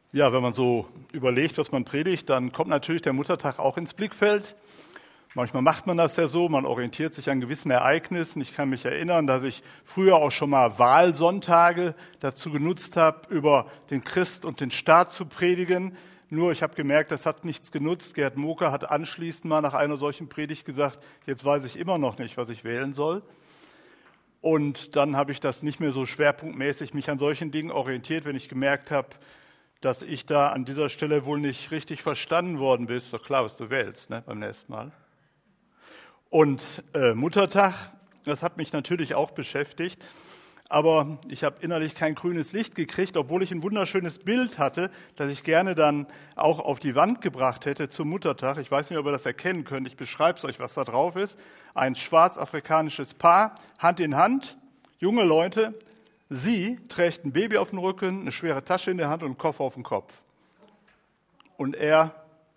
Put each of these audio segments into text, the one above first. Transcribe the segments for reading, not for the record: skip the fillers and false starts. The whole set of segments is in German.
Ja, wenn man so überlegt, was man predigt, dann kommt natürlich der Muttertag auch ins Blickfeld. Manchmal macht man das ja so, man orientiert sich an gewissen Ereignissen. Ich kann mich erinnern, dass ich früher auch schon mal Wahlsonntage dazu genutzt habe, über den Christ und den Staat zu predigen. Nur ich habe gemerkt, das hat nichts genutzt. Gerd Moker hat anschließend mal nach einer solchen Predigt gesagt, jetzt weiß ich immer noch nicht, was ich wählen soll. Und dann habe ich das nicht mehr so schwerpunktmäßig mich an solchen Dingen orientiert, wenn ich gemerkt habe, dass ich da an dieser Stelle wohl nicht richtig verstanden worden bin. Ist doch klar, was du wählst, ne, beim nächsten Mal. Und Muttertag, das hat mich natürlich auch beschäftigt, aber ich habe innerlich kein grünes Licht gekriegt, obwohl ich ein wunderschönes Bild hatte, das ich gerne dann auch auf die Wand gebracht hätte zum Muttertag. Ich weiß nicht, ob ihr das erkennen könnt, ich beschreibe es euch, was da drauf ist. Ein schwarz-afrikanisches Paar, Hand in Hand, junge Leute. Sie trägt ein Baby auf dem Rücken, eine schwere Tasche in der Hand und einen Koffer auf dem Kopf. Und er,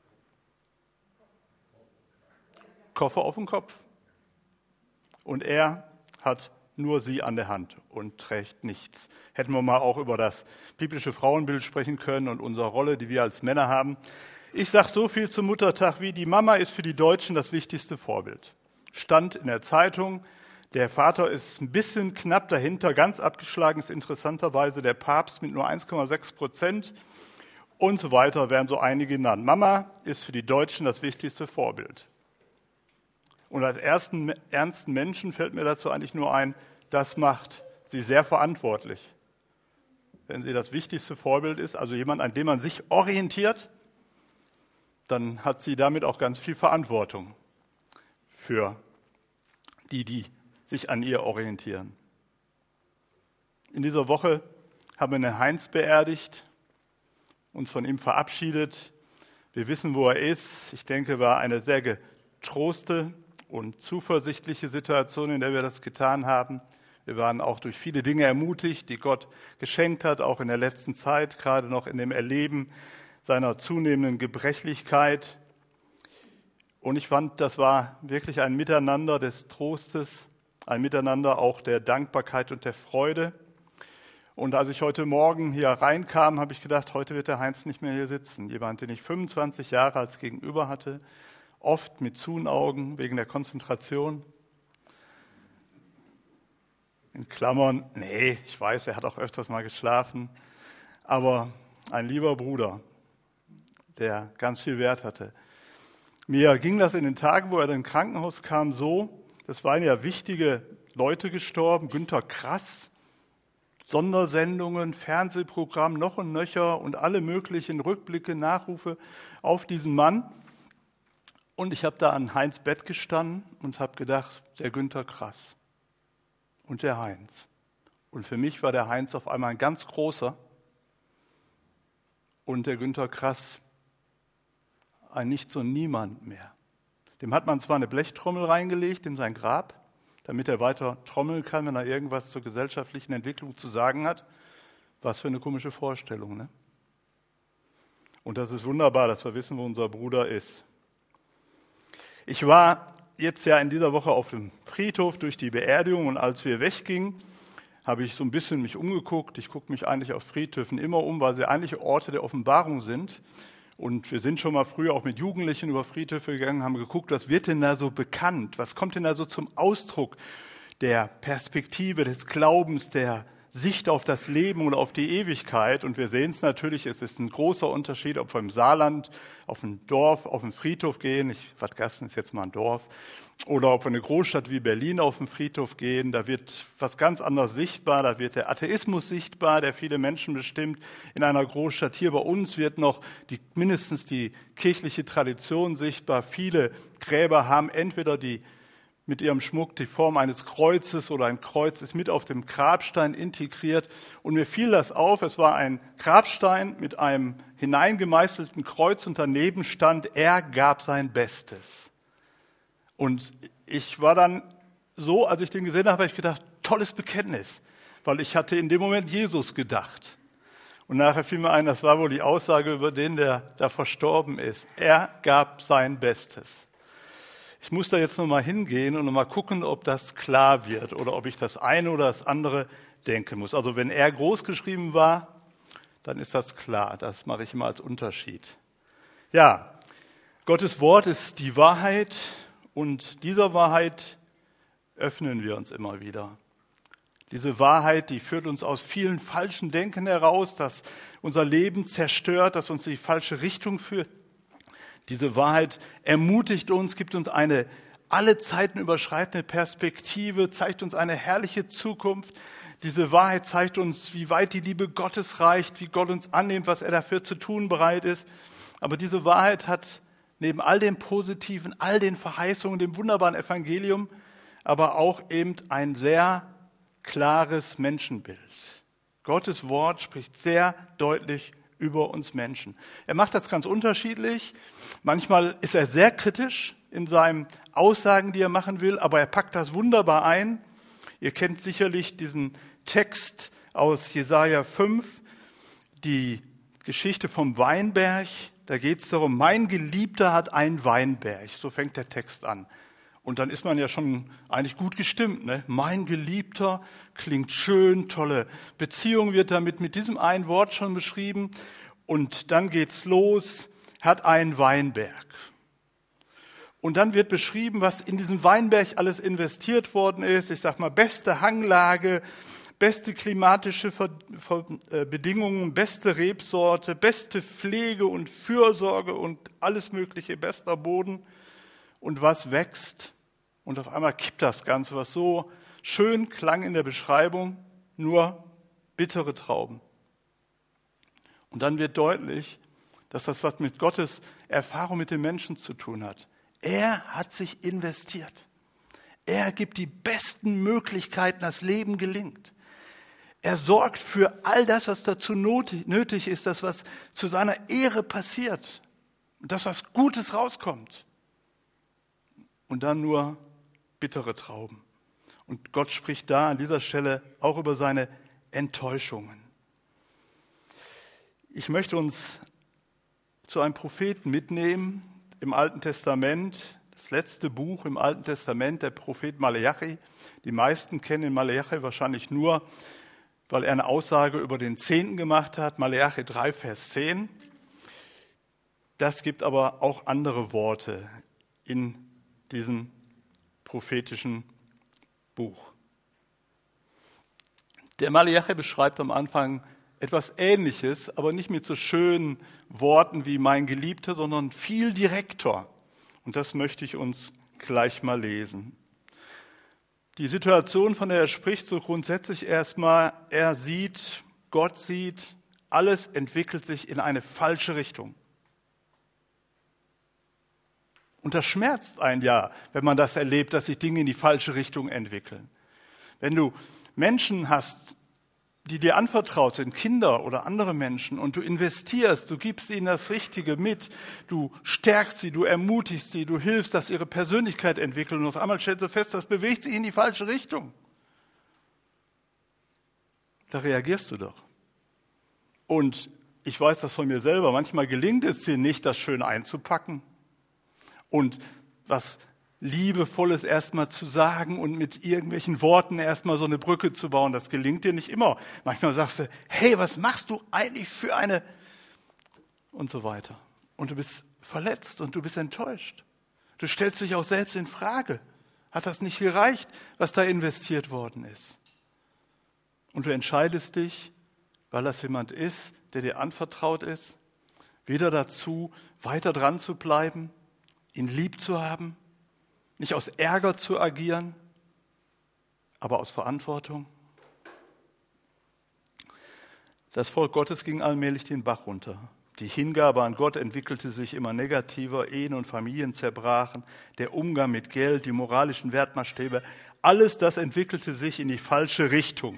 Koffer auf dem Kopf. Und er hat nur sie an der Hand und trägt nichts. Hätten wir mal auch über das biblische Frauenbild sprechen können und unsere Rolle, die wir als Männer haben. Ich sage so viel zum Muttertag wie, die Mama ist für die Deutschen das wichtigste Vorbild. Stand in der Zeitung. Der Vater ist ein bisschen knapp dahinter, ganz abgeschlagen ist interessanterweise der Papst mit nur 1,6% und so weiter, werden so einige genannt. Mama ist für die Deutschen das wichtigste Vorbild. Und als ernsten Menschen fällt mir dazu eigentlich nur ein, das macht sie sehr verantwortlich. Wenn sie das wichtigste Vorbild ist, also jemand, an dem man sich orientiert, dann hat sie damit auch ganz viel Verantwortung für die sich an ihr orientieren. In dieser Woche haben wir den Heinz beerdigt, uns von ihm verabschiedet. Wir wissen, wo er ist. Ich denke, war eine sehr getroste und zuversichtliche Situation, in der wir das getan haben. Wir waren auch durch viele Dinge ermutigt, die Gott geschenkt hat, auch in der letzten Zeit, gerade noch in dem Erleben seiner zunehmenden Gebrechlichkeit. Und ich fand, das war wirklich ein Miteinander des Trostes, ein Miteinander auch der Dankbarkeit und der Freude. Und als ich heute Morgen hier reinkam, habe ich gedacht, heute wird der Heinz nicht mehr hier sitzen. Jemand, den ich 25 Jahre als Gegenüber hatte, oft mit Zuenaugen wegen der Konzentration. In Klammern, nee, ich weiß, er hat auch öfters mal geschlafen. Aber ein lieber Bruder, der ganz viel Wert hatte. Mir ging das in den Tagen, wo er ins Krankenhaus kam, so. Das waren ja wichtige Leute gestorben, Günter Grass, Sondersendungen, Fernsehprogramm, noch und nöcher und alle möglichen Rückblicke, Nachrufe auf diesen Mann. Und ich habe da an Heinz Bett gestanden und habe gedacht, der Günter Grass und der Heinz. Und für mich war der Heinz auf einmal ein ganz großer und der Günter Grass ein Nichts und Niemand mehr. Dem hat man zwar eine Blechtrommel reingelegt in sein Grab, damit er weiter trommeln kann, wenn er irgendwas zur gesellschaftlichen Entwicklung zu sagen hat. Was für eine komische Vorstellung, ne? Und das ist wunderbar, dass wir wissen, wo unser Bruder ist. Ich war jetzt ja in dieser Woche auf dem Friedhof durch die Beerdigung und als wir weggingen, habe ich so ein bisschen mich umgeguckt. Ich gucke mich eigentlich auf Friedhöfen immer um, weil sie eigentlich Orte der Offenbarung sind. Und wir sind schon mal früher auch mit Jugendlichen über Friedhöfe gegangen, haben geguckt, was wird denn da so bekannt? Was kommt denn da so zum Ausdruck der Perspektive, des Glaubens, der Sicht auf das Leben oder auf die Ewigkeit? Und wir sehen es natürlich, es ist ein großer Unterschied, ob wir im Saarland auf ein Dorf, auf einen Friedhof gehen. Wattgassen ist jetzt mal ein Dorf. Oder ob wir in eine Großstadt wie Berlin auf den Friedhof gehen, da wird was ganz anderes sichtbar, da wird der Atheismus sichtbar, der viele Menschen bestimmt. In einer Großstadt hier bei uns wird noch mindestens die kirchliche Tradition sichtbar. Viele Gräber haben entweder mit ihrem Schmuck die Form eines Kreuzes oder ein Kreuz ist mit auf dem Grabstein integriert. Und mir fiel das auf, es war ein Grabstein mit einem hineingemeißelten Kreuz und daneben stand, er gab sein Bestes. Und ich war dann so, als ich den gesehen habe, habe ich gedacht, tolles Bekenntnis, weil ich hatte in dem Moment Jesus gedacht. Und nachher fiel mir ein, das war wohl die Aussage über den, der da verstorben ist. Er gab sein Bestes. Ich muss da jetzt nochmal hingehen und nochmal gucken, ob das klar wird oder ob ich das eine oder das andere denken muss. Also wenn er groß geschrieben war, dann ist das klar. Das mache ich immer als Unterschied. Ja, Gottes Wort ist die Wahrheit und dieser Wahrheit öffnen wir uns immer wieder. Diese Wahrheit, die führt uns aus vielen falschen Denken heraus, das unser Leben zerstört, das uns in die falsche Richtung führt. Diese Wahrheit ermutigt uns, gibt uns eine alle Zeiten überschreitende Perspektive, zeigt uns eine herrliche Zukunft. Diese Wahrheit zeigt uns, wie weit die Liebe Gottes reicht, wie Gott uns annimmt, was er dafür zu tun bereit ist. Aber diese Wahrheit hat neben all dem Positiven, all den Verheißungen, dem wunderbaren Evangelium, aber auch eben ein sehr klares Menschenbild. Gottes Wort spricht sehr deutlich über uns Menschen. Er macht das ganz unterschiedlich. Manchmal ist er sehr kritisch in seinen Aussagen, die er machen will, aber er packt das wunderbar ein. Ihr kennt sicherlich diesen Text aus Jesaja 5, die Geschichte vom Weinberg. Da geht es darum, mein Geliebter hat einen Weinberg. So fängt der Text an. Und dann ist man ja schon eigentlich gut gestimmt. Ne? Mein Geliebter klingt schön, tolle Beziehung wird damit mit diesem einen Wort schon beschrieben. Und dann geht's los, hat einen Weinberg. Und dann wird beschrieben, was in diesen Weinberg alles investiert worden ist. Ich sag mal, beste Hanglage, beste klimatische Bedingungen, beste Rebsorte, beste Pflege und Fürsorge und alles mögliche, bester Boden. Und was wächst? Und auf einmal kippt das Ganze, was so schön klang in der Beschreibung, nur bittere Trauben. Und dann wird deutlich, dass das was mit Gottes Erfahrung mit den Menschen zu tun hat. Er hat sich investiert. Er gibt die besten Möglichkeiten, dass Leben gelingt. Er sorgt für all das, was dazu nötig ist, das, was zu seiner Ehre passiert. Und das, was Gutes rauskommt. Und dann nur bittere Trauben. Und Gott spricht da an dieser Stelle auch über seine Enttäuschungen. Ich möchte uns zu einem Propheten mitnehmen im Alten Testament, das letzte Buch im Alten Testament, der Prophet Maleachi. Die meisten kennen den Maleachi wahrscheinlich nur, weil er eine Aussage über den Zehnten gemacht hat, Maleachi 3, Vers 10. Das gibt aber auch andere Worte in diesem prophetischen Buch. Der Maleachi beschreibt am Anfang etwas Ähnliches, aber nicht mit so schönen Worten wie mein Geliebter, sondern viel direkter. Und das möchte ich uns gleich mal lesen. Die Situation, von der er spricht, so grundsätzlich erstmal, Gott sieht, alles entwickelt sich in eine falsche Richtung. Und das schmerzt einen ja, wenn man das erlebt, dass sich Dinge in die falsche Richtung entwickeln. Wenn du Menschen hast, die dir anvertraut sind, Kinder oder andere Menschen, und du investierst, du gibst ihnen das Richtige mit, du stärkst sie, du ermutigst sie, du hilfst, dass ihre Persönlichkeit entwickelt und auf einmal stellst du fest, das bewegt sich in die falsche Richtung. Da reagierst du doch. Und ich weiß das von mir selber, manchmal gelingt es dir nicht, das schön einzupacken und was Liebevolles erstmal zu sagen und mit irgendwelchen Worten erstmal so eine Brücke zu bauen. Das gelingt dir nicht immer. Manchmal sagst du, hey, was machst du eigentlich für eine... und so weiter. Und du bist verletzt und du bist enttäuscht. Du stellst dich auch selbst in Frage. Hat das nicht gereicht, was da investiert worden ist? Und du entscheidest dich, weil das jemand ist, der dir anvertraut ist, wieder dazu, weiter dran zu bleiben, ihn lieb zu haben, nicht aus Ärger zu agieren, aber aus Verantwortung. Das Volk Gottes ging allmählich den Bach runter. Die Hingabe an Gott entwickelte sich immer negativer, Ehen und Familien zerbrachen, der Umgang mit Geld, die moralischen Wertmaßstäbe, alles das entwickelte sich in die falsche Richtung.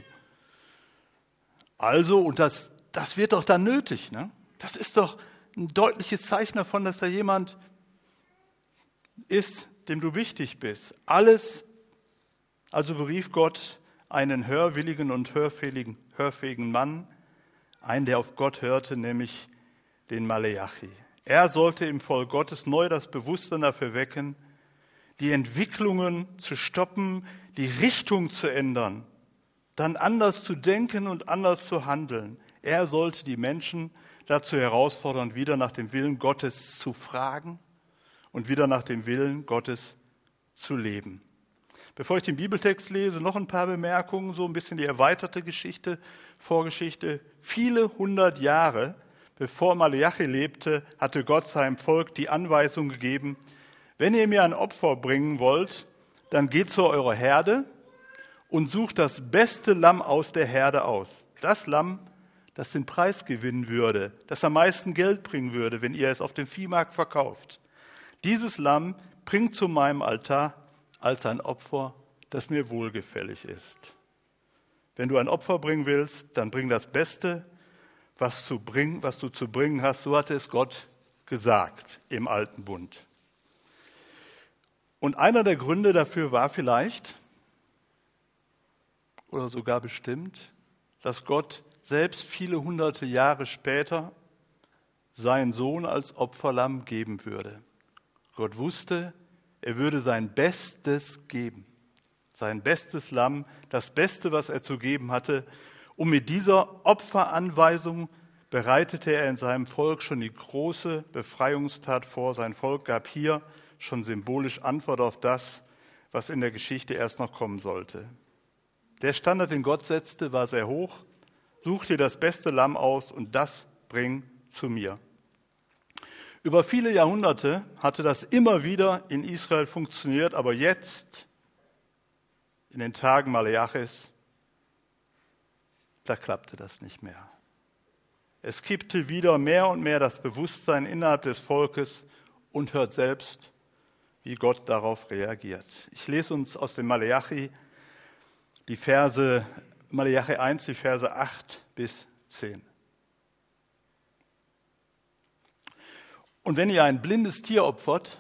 Also, und das wird doch dann nötig, ne? Das ist doch ein deutliches Zeichen davon, dass da jemand ist, dem du wichtig bist. Alles, also berief Gott einen hörwilligen und hörfähigen Mann, einen, der auf Gott hörte, nämlich den Maleachi. Er sollte im Volk Gottes neu das Bewusstsein dafür wecken, die Entwicklungen zu stoppen, die Richtung zu ändern, dann anders zu denken und anders zu handeln. Er sollte die Menschen dazu herausfordern, wieder nach dem Willen Gottes zu fragen und wieder nach dem Willen Gottes zu leben. Bevor ich den Bibeltext lese, noch ein paar Bemerkungen, so ein bisschen die erweiterte Vorgeschichte. Viele 100 Jahre bevor Maleachi lebte, hatte Gott seinem Volk die Anweisung gegeben: Wenn ihr mir ein Opfer bringen wollt, dann geht zu eurer Herde und sucht das beste Lamm aus der Herde aus. Das Lamm, das den Preis gewinnen würde, das am meisten Geld bringen würde, wenn ihr es auf dem Viehmarkt verkauft. Dieses Lamm bringt zu meinem Altar als ein Opfer, das mir wohlgefällig ist. Wenn du ein Opfer bringen willst, dann bring das Beste, was du zu bringen hast. So hatte es Gott gesagt im Alten Bund. Und einer der Gründe dafür war vielleicht, oder sogar bestimmt, dass Gott selbst viele hunderte Jahre später seinen Sohn als Opferlamm geben würde. Gott wusste, er würde sein Bestes geben, sein bestes Lamm, das Beste, was er zu geben hatte. Und mit dieser Opferanweisung bereitete er in seinem Volk schon die große Befreiungstat vor. Sein Volk gab hier schon symbolisch Antwort auf das, was in der Geschichte erst noch kommen sollte. Der Standard, den Gott setzte, war sehr hoch. Such dir das beste Lamm aus und das bring zu mir. Über viele Jahrhunderte hatte das immer wieder in Israel funktioniert, aber jetzt, in den Tagen Maleachis, da klappte das nicht mehr. Es kippte wieder mehr und mehr das Bewusstsein innerhalb des Volkes und hört selbst, wie Gott darauf reagiert. Ich lese uns aus dem Maleachi Maleachi 1, die Verse 8 bis 10. Und wenn ihr ein blindes Tier opfert,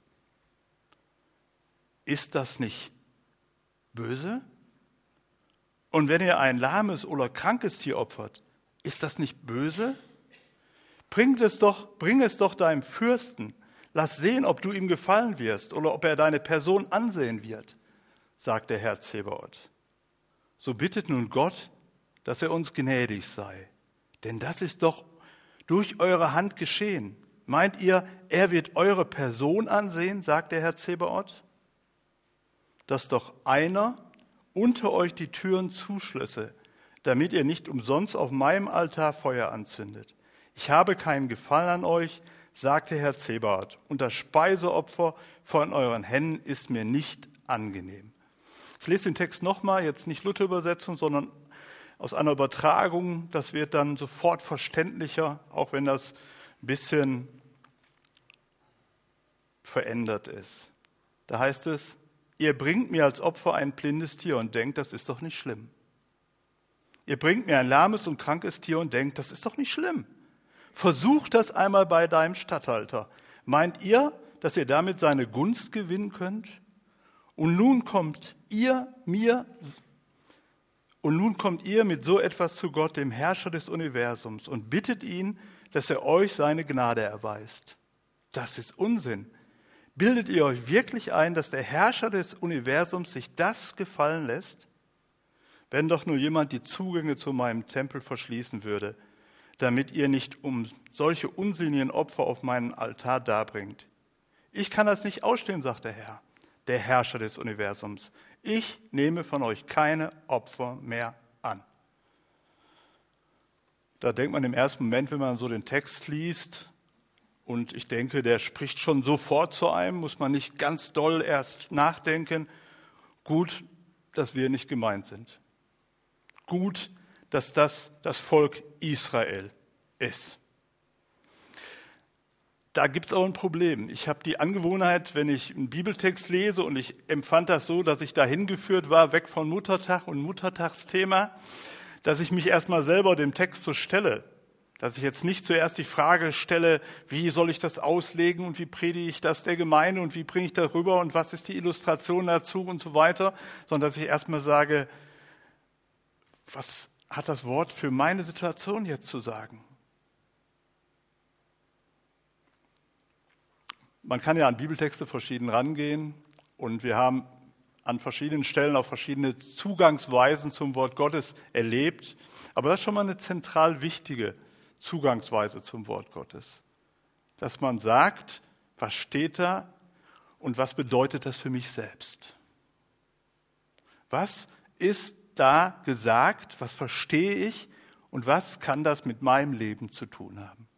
ist das nicht böse? Und wenn ihr ein lahmes oder krankes Tier opfert, ist das nicht böse? Bring es doch deinem Fürsten. Lass sehen, ob du ihm gefallen wirst oder ob er deine Person ansehen wird, sagt der Herr Zebaoth. So bittet nun Gott, dass er uns gnädig sei. Denn das ist doch durch eure Hand geschehen. Meint ihr, er wird eure Person ansehen, sagt der Herr Zebaoth? Dass doch einer unter euch die Türen zuschlösse, damit ihr nicht umsonst auf meinem Altar Feuer anzündet. Ich habe keinen Gefallen an euch, sagt der Herr Zebaoth, und das Speiseopfer von euren Händen ist mir nicht angenehm. Ich lese den Text nochmal, jetzt nicht Luther-Übersetzung, sondern aus einer Übertragung. Das wird dann sofort verständlicher, auch wenn das ein bisschen verändert ist. Da heißt es: Ihr bringt mir als Opfer ein blindes Tier und denkt, das ist doch nicht schlimm. Ihr bringt mir ein lahmes und krankes Tier und denkt, das ist doch nicht schlimm. Versucht das einmal bei deinem Statthalter. Meint ihr, dass ihr damit seine Gunst gewinnen könnt? Und nun kommt ihr mit so etwas zu Gott, dem Herrscher des Universums, und bittet ihn, dass er euch seine Gnade erweist. Das ist Unsinn. Bildet ihr euch wirklich ein, dass der Herrscher des Universums sich das gefallen lässt? Wenn doch nur jemand die Zugänge zu meinem Tempel verschließen würde, damit ihr nicht um solche unsinnigen Opfer auf meinen Altar darbringt. Ich kann das nicht ausstehen, sagt der Herr, der Herrscher des Universums. Ich nehme von euch keine Opfer mehr an. Da denkt man im ersten Moment, wenn man so den Text liest, und ich denke, der spricht schon sofort zu einem, muss man nicht ganz doll erst nachdenken. Gut, dass wir nicht gemeint sind. Gut, dass das Volk Israel ist. Da gibt es auch ein Problem. Ich habe die Angewohnheit, wenn ich einen Bibeltext lese, und ich empfand das so, dass ich da hingeführt war, weg von Muttertag und Muttertagsthema, dass ich mich erstmal selber dem Text so stelle. Dass ich jetzt nicht zuerst die Frage stelle, wie soll ich das auslegen und wie predige ich das der Gemeinde und wie bringe ich das rüber und was ist die Illustration dazu und so weiter, sondern dass ich erstmal sage, was hat das Wort für meine Situation jetzt zu sagen? Man kann ja an Bibeltexte verschieden rangehen und wir haben an verschiedenen Stellen auch verschiedene Zugangsweisen zum Wort Gottes erlebt. Aber das ist schon mal eine zentral wichtige Zugangsweise zum Wort Gottes. Dass man sagt, was steht da und was bedeutet das für mich selbst? Was ist da gesagt, was verstehe ich und was kann das mit meinem Leben zu tun haben?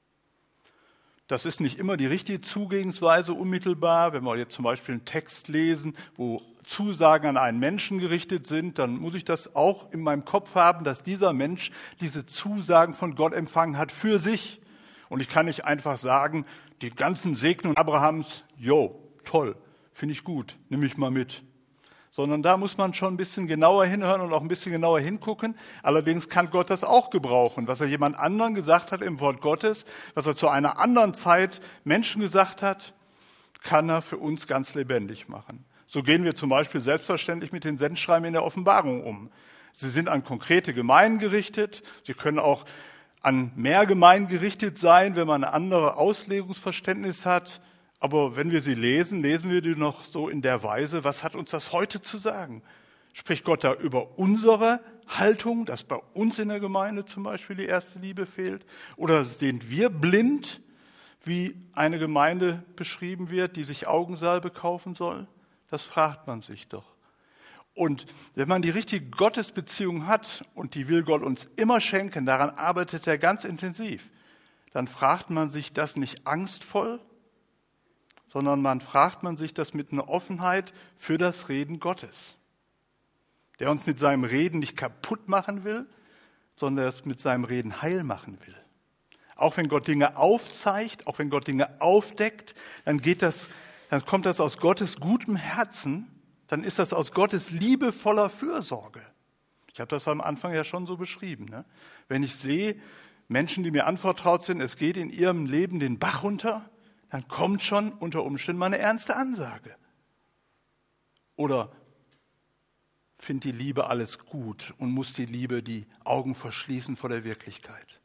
Das ist nicht immer die richtige Zugehensweise unmittelbar. Wenn wir jetzt zum Beispiel einen Text lesen, wo Zusagen an einen Menschen gerichtet sind, dann muss ich das auch in meinem Kopf haben, dass dieser Mensch diese Zusagen von Gott empfangen hat für sich. Und ich kann nicht einfach sagen, die ganzen Segnungen Abrahams, toll, finde ich gut, nehme ich mal mit. Sondern da muss man schon ein bisschen genauer hinhören und auch ein bisschen genauer hingucken. Allerdings kann Gott das auch gebrauchen, was er jemand anderen gesagt hat im Wort Gottes, was er zu einer anderen Zeit Menschen gesagt hat, kann er für uns ganz lebendig machen. So gehen wir zum Beispiel selbstverständlich mit den Sendschreiben in der Offenbarung um. Sie sind an konkrete Gemeinden gerichtet, sie können auch an mehr Gemeinden gerichtet sein, wenn man ein anderes Auslegungsverständnis hat. Aber wenn wir sie lesen, lesen wir die noch so in der Weise, was hat uns das heute zu sagen? Spricht Gott da über unsere Haltung, dass bei uns in der Gemeinde zum Beispiel die erste Liebe fehlt? Oder sind wir blind, wie eine Gemeinde beschrieben wird, die sich Augensalbe kaufen soll? Das fragt man sich doch. Und wenn man die richtige Gottesbeziehung hat, und die will Gott uns immer schenken, daran arbeitet er ganz intensiv, dann fragt man sich das nicht angstvoll, sondern fragt man sich das mit einer Offenheit für das Reden Gottes, der uns mit seinem Reden nicht kaputt machen will, sondern es mit seinem Reden heil machen will. Auch wenn Gott Dinge aufzeigt, auch wenn Gott Dinge aufdeckt, dann kommt das aus Gottes gutem Herzen, dann ist das aus Gottes liebevoller Fürsorge. Ich habe das am Anfang ja schon so beschrieben. Ne? Wenn ich sehe, Menschen, die mir anvertraut sind, es geht in ihrem Leben den Bach runter, dann kommt schon unter Umständen mal eine ernste Ansage. Oder findet die Liebe alles gut und muss die Liebe die Augen verschließen vor der Wirklichkeit?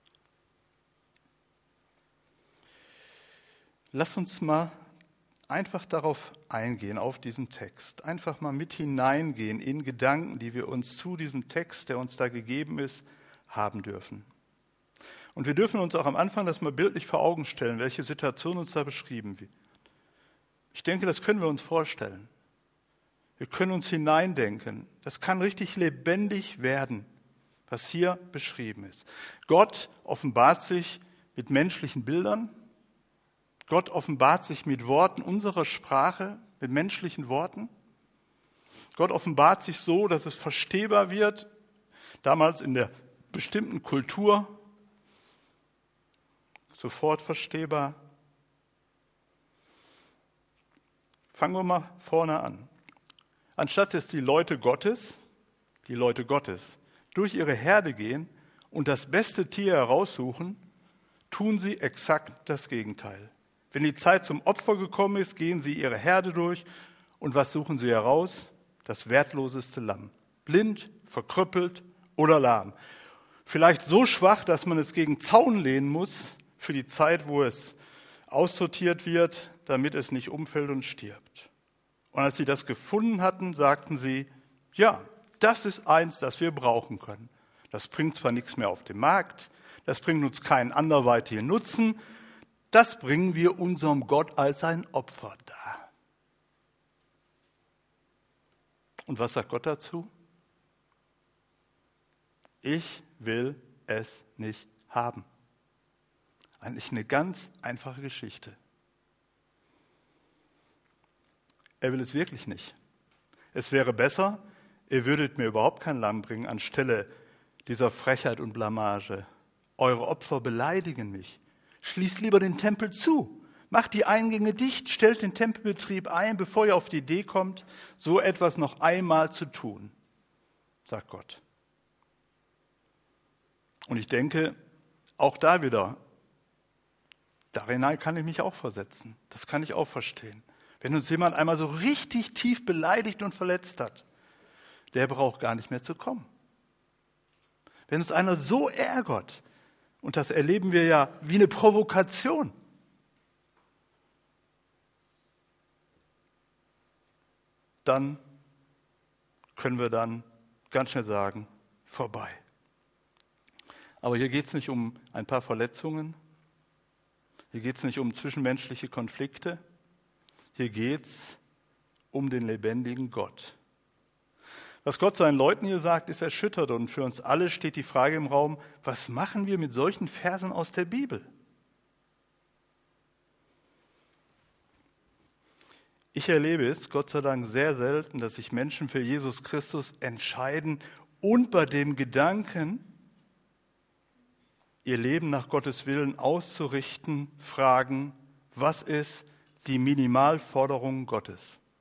Lass uns mal einfach darauf eingehen, auf diesen Text. Einfach mal mit hineingehen in Gedanken, die wir uns zu diesem Text, der uns da gegeben ist, haben dürfen. Und wir dürfen uns auch am Anfang das mal bildlich vor Augen stellen, welche Situation uns da beschrieben wird. Ich denke, das können wir uns vorstellen. Wir können uns hineindenken. Das kann richtig lebendig werden, was hier beschrieben ist. Gott offenbart sich mit menschlichen Bildern. Gott offenbart sich mit Worten unserer Sprache, mit menschlichen Worten. Gott offenbart sich so, dass es verstehbar wird, damals in der bestimmten Kultur, sofort verstehbar. Fangen wir mal vorne an. Anstatt dass die Leute Gottes durch ihre Herde gehen und das beste Tier heraussuchen, tun sie exakt das Gegenteil. Wenn die Zeit zum Opfer gekommen ist, gehen sie ihre Herde durch und was suchen sie heraus? Das wertloseste Lamm. Blind, verkrüppelt oder lahm. Vielleicht so schwach, dass man es gegen Zaun lehnen muss für die Zeit, wo es aussortiert wird, damit es nicht umfällt und stirbt. Und als sie das gefunden hatten, sagten sie, ja, das ist eins, das wir brauchen können. Das bringt zwar nichts mehr auf den Markt, das bringt uns keinen anderweitigen Nutzen, das bringen wir unserem Gott als ein Opfer dar. Und was sagt Gott dazu? Ich will es nicht haben. Eigentlich eine ganz einfache Geschichte. Er will es wirklich nicht. Es wäre besser, ihr würdet mir überhaupt kein Lamm bringen anstelle dieser Frechheit und Blamage. Eure Opfer beleidigen mich. Schließt lieber den Tempel zu. Macht die Eingänge dicht, stellt den Tempelbetrieb ein, bevor ihr auf die Idee kommt, so etwas noch einmal zu tun, sagt Gott. Und ich denke, auch da wieder, darin kann ich mich auch versetzen. Das kann ich auch verstehen. Wenn uns jemand einmal so richtig tief beleidigt und verletzt hat, der braucht gar nicht mehr zu kommen. Wenn uns einer so ärgert, und das erleben wir ja wie eine Provokation, dann können wir dann ganz schnell sagen, vorbei. Aber hier geht es nicht um ein paar Verletzungen, hier geht es nicht um zwischenmenschliche Konflikte, hier geht es um den lebendigen Gott. Was Gott seinen Leuten hier sagt, ist erschütternd und für uns alle steht die Frage im Raum, was machen wir mit solchen Versen aus der Bibel? Ich erlebe es, Gott sei Dank, sehr selten, dass sich Menschen für Jesus Christus entscheiden und bei dem Gedanken, ihr Leben nach Gottes Willen auszurichten, fragen, was ist die Minimalforderung Gottes?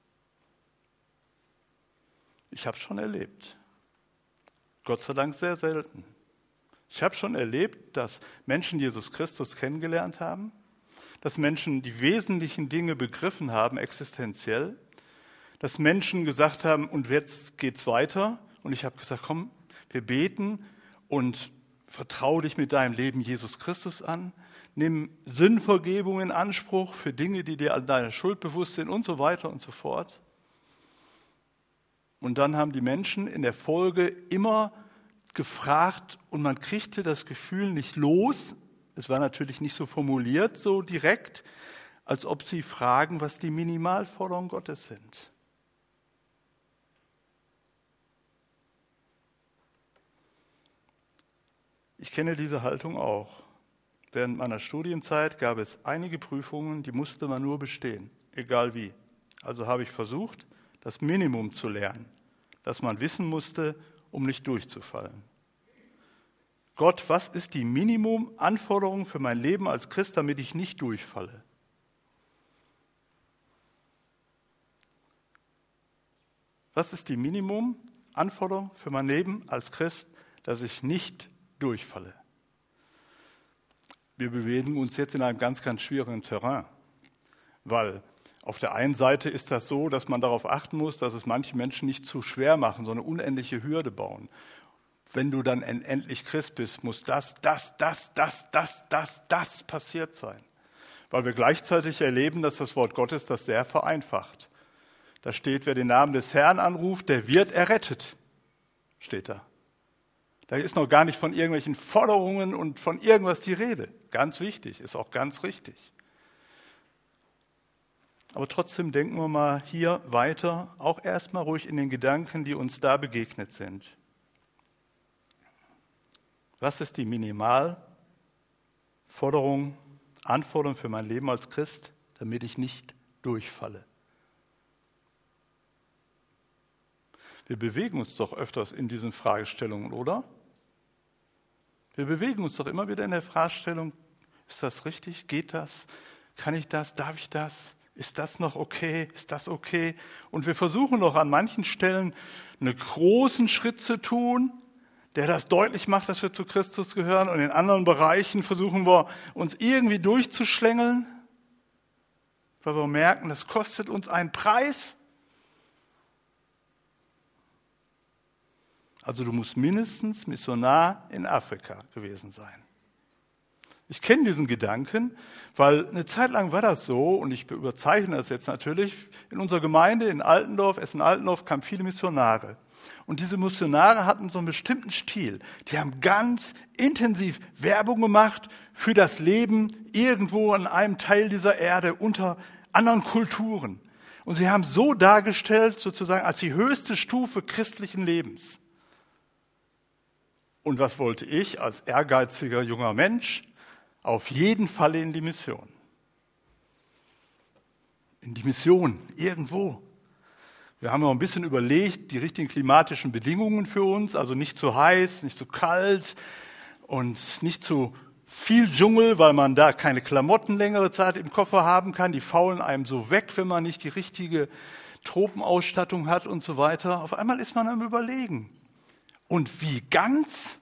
Ich habe es schon erlebt. Gott sei Dank sehr selten. Ich habe schon erlebt, dass Menschen Jesus Christus kennengelernt haben, dass Menschen die wesentlichen Dinge begriffen haben, existenziell, dass Menschen gesagt haben, und jetzt geht's weiter. Und ich habe gesagt, komm, wir beten und vertraue dich mit deinem Leben Jesus Christus an. Nimm Sündvergebung in Anspruch für Dinge, die dir an deiner Schuld bewusst sind und so weiter und so fort. Und dann haben die Menschen in der Folge immer gefragt und man kriegte das Gefühl nicht los. Es war natürlich nicht so formuliert, so direkt, als ob sie fragen, was die Minimalforderungen Gottes sind. Ich kenne diese Haltung auch. Während meiner Studienzeit gab es einige Prüfungen, die musste man nur bestehen, egal wie. Also habe ich versucht, das Minimum zu lernen, das man wissen musste, um nicht durchzufallen. Gott, was ist die Minimumanforderung für mein Leben als Christ, damit ich nicht durchfalle? Was ist die Minimumanforderung für mein Leben als Christ, dass ich nicht durchfalle? Wir bewegen uns jetzt in einem ganz, ganz schwierigen Terrain, weil auf der einen Seite ist das so, dass man darauf achten muss, dass es manche Menschen nicht zu schwer machen, so eine unendliche Hürde bauen. Wenn du dann endlich Christ bist, muss das passiert sein. Weil wir gleichzeitig erleben, dass das Wort Gottes das sehr vereinfacht. Da steht, wer den Namen des Herrn anruft, der wird errettet, steht da. Da ist noch gar nicht von irgendwelchen Forderungen und von irgendwas die Rede. Ganz wichtig, ist auch ganz richtig. Aber trotzdem denken wir mal hier weiter, auch erstmal ruhig in den Gedanken, die uns da begegnet sind. Was ist die Minimalforderung, Anforderung für mein Leben als Christ, damit ich nicht durchfalle? Wir bewegen uns doch öfters in diesen Fragestellungen, oder? Wir bewegen uns doch immer wieder in der Fragestellung, ist das richtig? Geht das? Kann ich das? Darf ich das? Ist das noch okay? Ist das okay? Und wir versuchen doch an manchen Stellen einen großen Schritt zu tun, der das deutlich macht, dass wir zu Christus gehören. Und in anderen Bereichen versuchen wir, uns irgendwie durchzuschlängeln, weil wir merken, das kostet uns einen Preis. Also du musst mindestens Missionar in Afrika gewesen sein. Ich kenne diesen Gedanken, weil eine Zeit lang war das so, und ich überzeichne das jetzt natürlich, in unserer Gemeinde in Altendorf, Essen-Altendorf, kamen viele Missionare. Und diese Missionare hatten so einen bestimmten Stil. Die haben ganz intensiv Werbung gemacht für das Leben irgendwo an einem Teil dieser Erde unter anderen Kulturen. Und sie haben so dargestellt, sozusagen als die höchste Stufe christlichen Lebens. Und was wollte ich als ehrgeiziger junger Mensch? Auf jeden Fall in die Mission. In die Mission, irgendwo. Wir haben noch ein bisschen überlegt, die richtigen klimatischen Bedingungen für uns, also nicht zu heiß, nicht zu kalt und nicht zu viel Dschungel, weil man da keine Klamotten längere Zeit im Koffer haben kann. Die faulen einem so weg, wenn man nicht die richtige Tropenausstattung hat und so weiter. Auf einmal ist man am Überlegen. Und wie ganz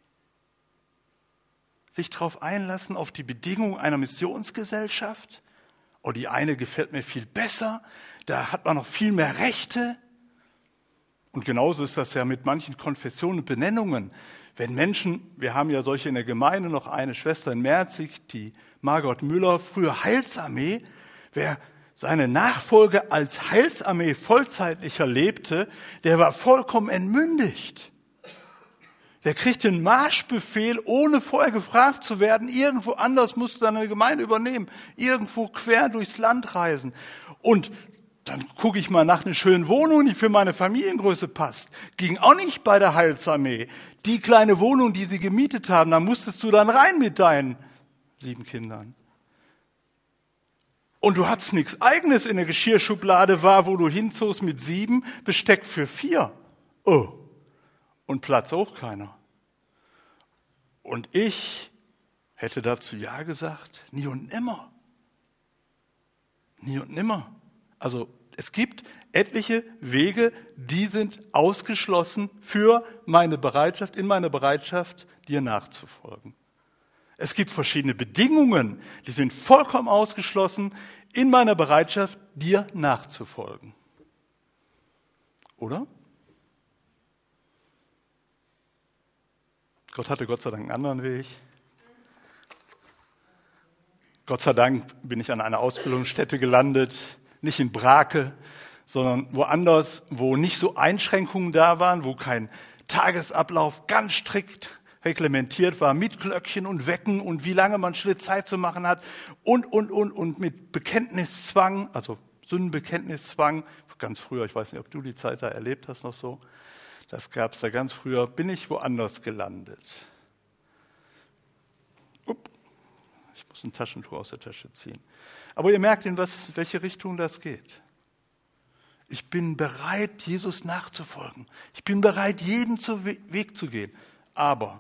sich darauf einlassen, auf die Bedingungen einer Missionsgesellschaft? Oh, die eine gefällt mir viel besser, da hat man noch viel mehr Rechte. Und genauso ist das ja mit manchen Konfessionen und Benennungen. Wenn Menschen, wir haben ja solche in der Gemeinde, noch eine Schwester in Merzig, die Margot Müller, früher Heilsarmee, wer seine Nachfolge als Heilsarmee vollzeitlicher lebte, der war vollkommen entmündigt. Der kriegte einen Marschbefehl, ohne vorher gefragt zu werden. Irgendwo anders musste er eine Gemeinde übernehmen. Irgendwo quer durchs Land reisen. Und dann gucke ich mal nach einer schönen Wohnung, die für meine Familiengröße passt. Ging auch nicht bei der Heilsarmee. Die kleine Wohnung, die sie gemietet haben, da musstest du dann rein mit deinen 7 Kindern. Und du hattest nichts Eigenes in der Geschirrschublade, wo du hinzogst mit 7, Besteck für 4. Oh. Und Platz auch keiner. Und ich hätte dazu ja gesagt, nie und nimmer. Nie und nimmer. Also es gibt etliche Wege, die sind ausgeschlossen für meine Bereitschaft, in meiner Bereitschaft, dir nachzufolgen. Es gibt verschiedene Bedingungen, die sind vollkommen ausgeschlossen in meiner Bereitschaft, dir nachzufolgen. Oder? Gott hatte Gott sei Dank einen anderen Weg. Gott sei Dank bin ich an einer Ausbildungsstätte gelandet, nicht in Brake, sondern woanders, wo nicht so Einschränkungen da waren, wo kein Tagesablauf ganz strikt reglementiert war, mit Glöckchen und Wecken und wie lange man stille Zeit zu machen hat und mit Bekenntniszwang, also Sündenbekenntniszwang, ganz früher, ich weiß nicht, ob du die Zeit da erlebt hast noch so, das gab es da ganz früher, bin ich woanders gelandet. Ich muss ein Taschentuch aus der Tasche ziehen. Aber ihr merkt, in welche Richtung das geht. Ich bin bereit, Jesus nachzufolgen. Ich bin bereit, jeden Weg zu gehen. Aber,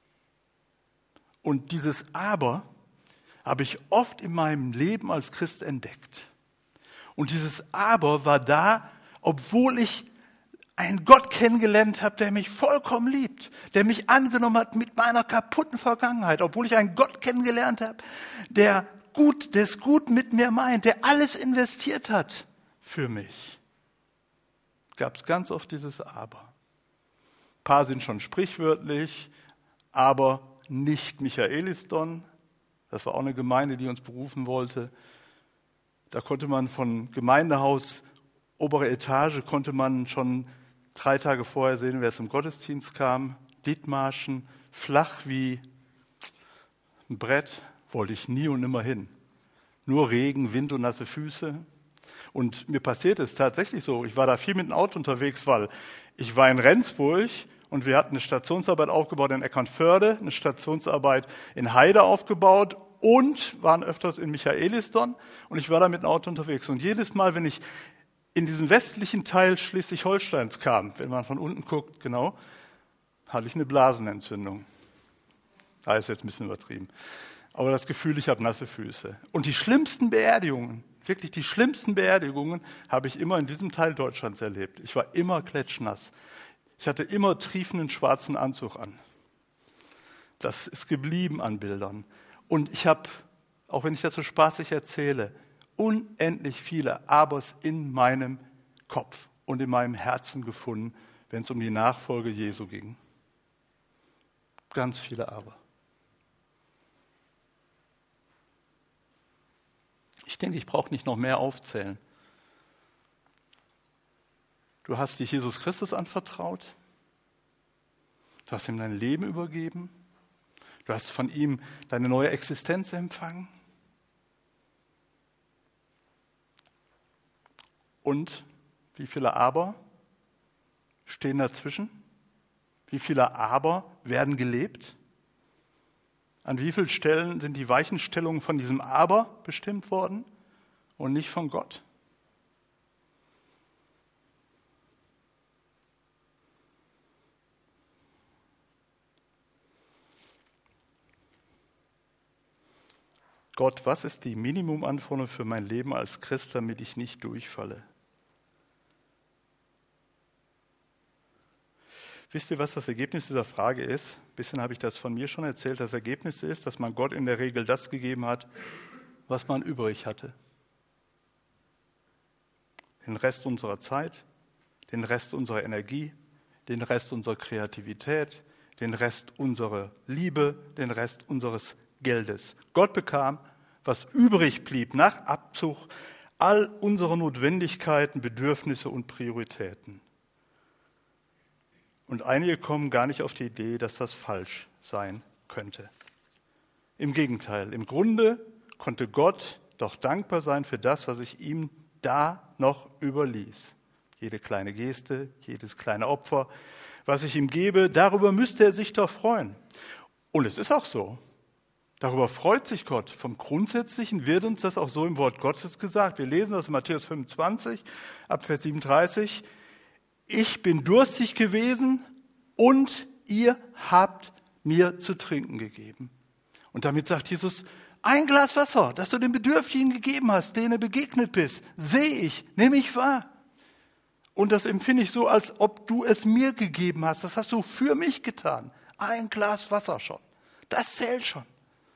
und dieses Aber habe ich oft in meinem Leben als Christ entdeckt. Und dieses Aber war da, obwohl ich einen Gott kennengelernt habe, der mich vollkommen liebt, der mich angenommen hat mit meiner kaputten Vergangenheit, obwohl ich einen Gott kennengelernt habe, der es gut mit mir meint, der alles investiert hat für mich. Gab es ganz oft dieses Aber. Ein paar sind schon sprichwörtlich, aber nicht Michaelisdon. Das war auch eine Gemeinde, die uns berufen wollte. Da konnte man von Gemeindehaus, obere Etage, konnte man schon 3 Tage vorher sehen, wer zum Gottesdienst kam. Dithmarschen, flach wie ein Brett, wollte ich nie und nimmer hin. Nur Regen, Wind und nasse Füße. Und mir passiert es tatsächlich so. Ich war da viel mit dem Auto unterwegs, weil ich war in Rendsburg und wir hatten eine Stationsarbeit aufgebaut in Eckernförde, eine Stationsarbeit in Heide aufgebaut und waren öfters in Michaelisdon. Und ich war da mit dem Auto unterwegs. Und jedes Mal, wenn ich in diesen westlichen Teil Schleswig-Holsteins kam, wenn man von unten guckt, genau, hatte ich eine Blasenentzündung. Das ist jetzt ein bisschen übertrieben. Aber das Gefühl, ich habe nasse Füße. Und die schlimmsten Beerdigungen, wirklich die schlimmsten Beerdigungen, habe ich immer in diesem Teil Deutschlands erlebt. Ich war immer klatschnass. Ich hatte immer triefenden schwarzen Anzug an. Das ist geblieben an Bildern. Und ich habe, auch wenn ich das so spaßig erzähle, unendlich viele Abers in meinem Kopf und in meinem Herzen gefunden, wenn es um die Nachfolge Jesu ging. Ganz viele Aber. Ich denke, ich brauche nicht noch mehr aufzählen. Du hast dich Jesus Christus anvertraut. Du hast ihm dein Leben übergeben. Du hast von ihm deine neue Existenz empfangen. Und wie viele Aber stehen dazwischen? Wie viele Aber werden gelebt? An wie vielen Stellen sind die Weichenstellungen von diesem Aber bestimmt worden und nicht von Gott? Gott, was ist die Minimumanforderung für mein Leben als Christ, damit ich nicht durchfalle? Wisst ihr, was das Ergebnis dieser Frage ist? Ein bisschen habe ich das von mir schon erzählt. Das Ergebnis ist, dass man Gott in der Regel das gegeben hat, was man übrig hatte. Den Rest unserer Zeit, den Rest unserer Energie, den Rest unserer Kreativität, den Rest unserer Liebe, den Rest unseres Geldes. Gott bekam, was übrig blieb nach Abzug all unsere Notwendigkeiten, Bedürfnisse und Prioritäten. Und einige kommen gar nicht auf die Idee, dass das falsch sein könnte. Im Gegenteil, im Grunde konnte Gott doch dankbar sein für das, was ich ihm da noch überließ. Jede kleine Geste, jedes kleine Opfer, was ich ihm gebe, darüber müsste er sich doch freuen. Und es ist auch so. Darüber freut sich Gott. Vom Grundsätzlichen wird uns das auch so im Wort Gottes gesagt. Wir lesen das in Matthäus 25, ab Vers 37. Ich bin durstig gewesen und ihr habt mir zu trinken gegeben. Und damit sagt Jesus, ein Glas Wasser, das du den Bedürftigen gegeben hast, denen du begegnet bist, sehe ich, nehme ich wahr. Und das empfinde ich so, als ob du es mir gegeben hast. Das hast du für mich getan. Ein Glas Wasser schon. Das zählt schon.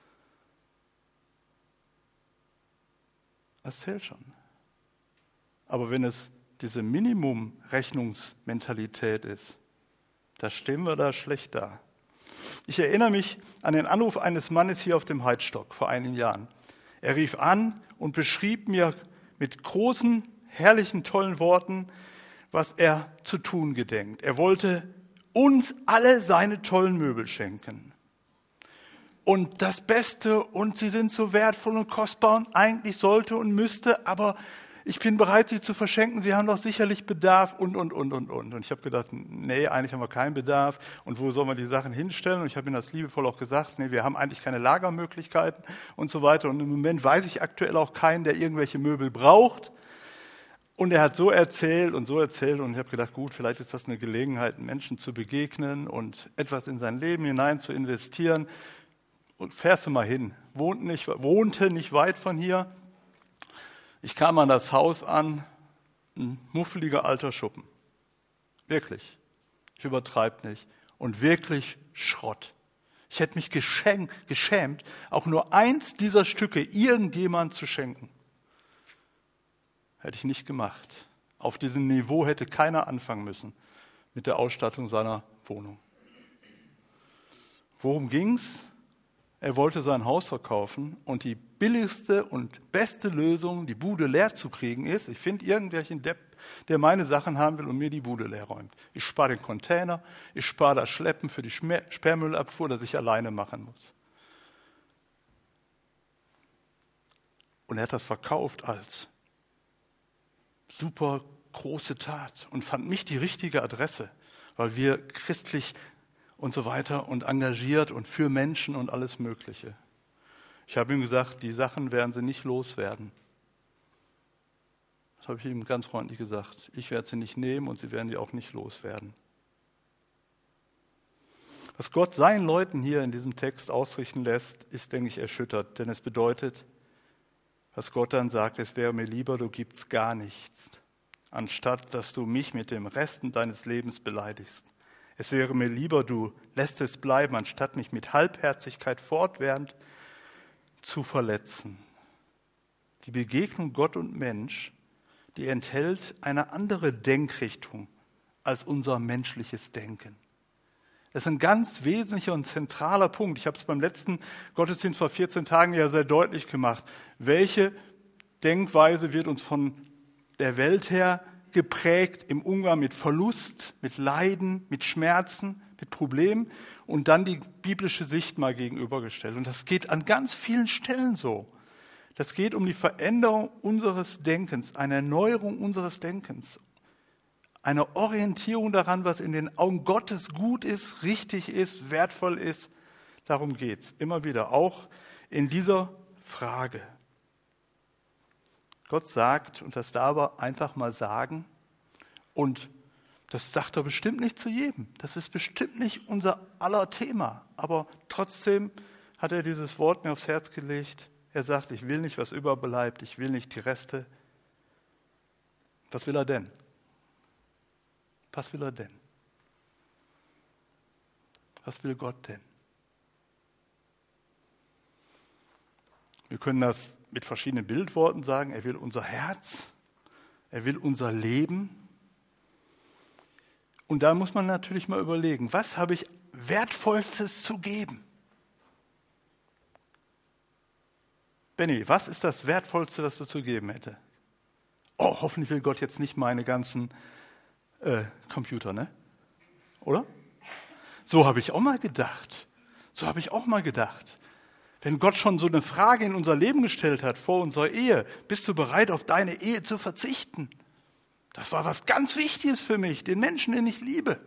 Das zählt schon. Aber wenn es diese Minimum-Rechnungsmentalität ist, da stehen wir da schlecht da. Ich erinnere mich an den Anruf eines Mannes hier auf dem Heidstock vor einigen Jahren. Er rief an und beschrieb mir mit großen, herrlichen, tollen Worten, was er zu tun gedenkt. Er wollte uns alle seine tollen Möbel schenken. Und das Beste, und sie sind so wertvoll und kostbar und eigentlich sollte und müsste, aber ich bin bereit, sie zu verschenken, sie haben doch sicherlich Bedarf und. Und ich habe gedacht, nee, eigentlich haben wir keinen Bedarf und wo sollen wir die Sachen hinstellen? Und ich habe ihm das liebevoll auch gesagt, nee, wir haben eigentlich keine Lagermöglichkeiten und so weiter. Und im Moment weiß ich aktuell auch keinen, der irgendwelche Möbel braucht. Und er hat so erzählt und ich habe gedacht, gut, vielleicht ist das eine Gelegenheit, Menschen zu begegnen und etwas in sein Leben hinein zu investieren. Und fährst du mal hin, wohnte nicht weit von hier. Ich kam an das Haus an, ein muffeliger alter Schuppen. Wirklich, ich übertreibe nicht. Und wirklich Schrott. Ich hätte mich geschämt, auch nur eins dieser Stücke irgendjemand zu schenken. Hätte ich nicht gemacht. Auf diesem Niveau hätte keiner anfangen müssen mit der Ausstattung seiner Wohnung. Worum ging's? Er wollte sein Haus verkaufen und die billigste und beste Lösung, die Bude leer zu kriegen, ist, ich finde irgendwelchen Depp, der meine Sachen haben will und mir die Bude leer räumt. Ich spare den Container, ich spare das Schleppen für die Sperrmüllabfuhr, das ich alleine machen muss. Und er hat das verkauft als super große Tat und fand mich die richtige Adresse, weil wir christlich und so weiter und engagiert und für Menschen und alles Mögliche. Ich habe ihm gesagt, die Sachen werden sie nicht loswerden. Das habe ich ihm ganz freundlich gesagt. Ich werde sie nicht nehmen und sie werden die auch nicht loswerden. Was Gott seinen Leuten hier in diesem Text ausrichten lässt, ist, denke ich, erschüttert. Denn es bedeutet, was Gott dann sagt, es wäre mir lieber, du gibst gar nichts, anstatt dass du mich mit dem Resten deines Lebens beleidigst. Es wäre mir lieber, du lässt es bleiben, anstatt mich mit Halbherzigkeit fortwährend zu verletzen. Die Begegnung Gott und Mensch, die enthält eine andere Denkrichtung als unser menschliches Denken. Das ist ein ganz wesentlicher und zentraler Punkt. Ich habe es beim letzten Gottesdienst vor 14 Tagen ja sehr deutlich gemacht. Welche Denkweise wird uns von der Welt her geprägt im Umgang mit Verlust, mit Leiden, mit Schmerzen, mit Problemen und dann die biblische Sicht mal gegenübergestellt. Und das geht an ganz vielen Stellen so. Das geht um die Veränderung unseres Denkens, eine Erneuerung unseres Denkens, eine Orientierung daran, was in den Augen Gottes gut ist, richtig ist, wertvoll ist. Darum geht es immer wieder, auch in dieser Frage. Gott sagt, und das darf er einfach mal sagen, und das sagt er bestimmt nicht zu jedem. Das ist bestimmt nicht unser aller Thema. Aber trotzdem hat er dieses Wort mir aufs Herz gelegt. Er sagt, ich will nicht, was überbleibt, ich will nicht die Reste. Was will er denn? Was will er denn? Was will Gott denn? Wir können das mit verschiedenen Bildworten sagen. Er will unser Herz, er will unser Leben. Und da muss man natürlich mal überlegen, was habe ich Wertvollstes zu geben? Benny, was ist das Wertvollste, das du zu geben hätte? oh, hoffentlich will Gott jetzt nicht meine ganzen Computer, ne? Oder? So habe ich auch mal gedacht. Wenn Gott schon so eine Frage in unser Leben gestellt hat, vor unserer Ehe, bist du bereit, auf deine Ehe zu verzichten? Das war was ganz Wichtiges für mich, den Menschen, den ich liebe.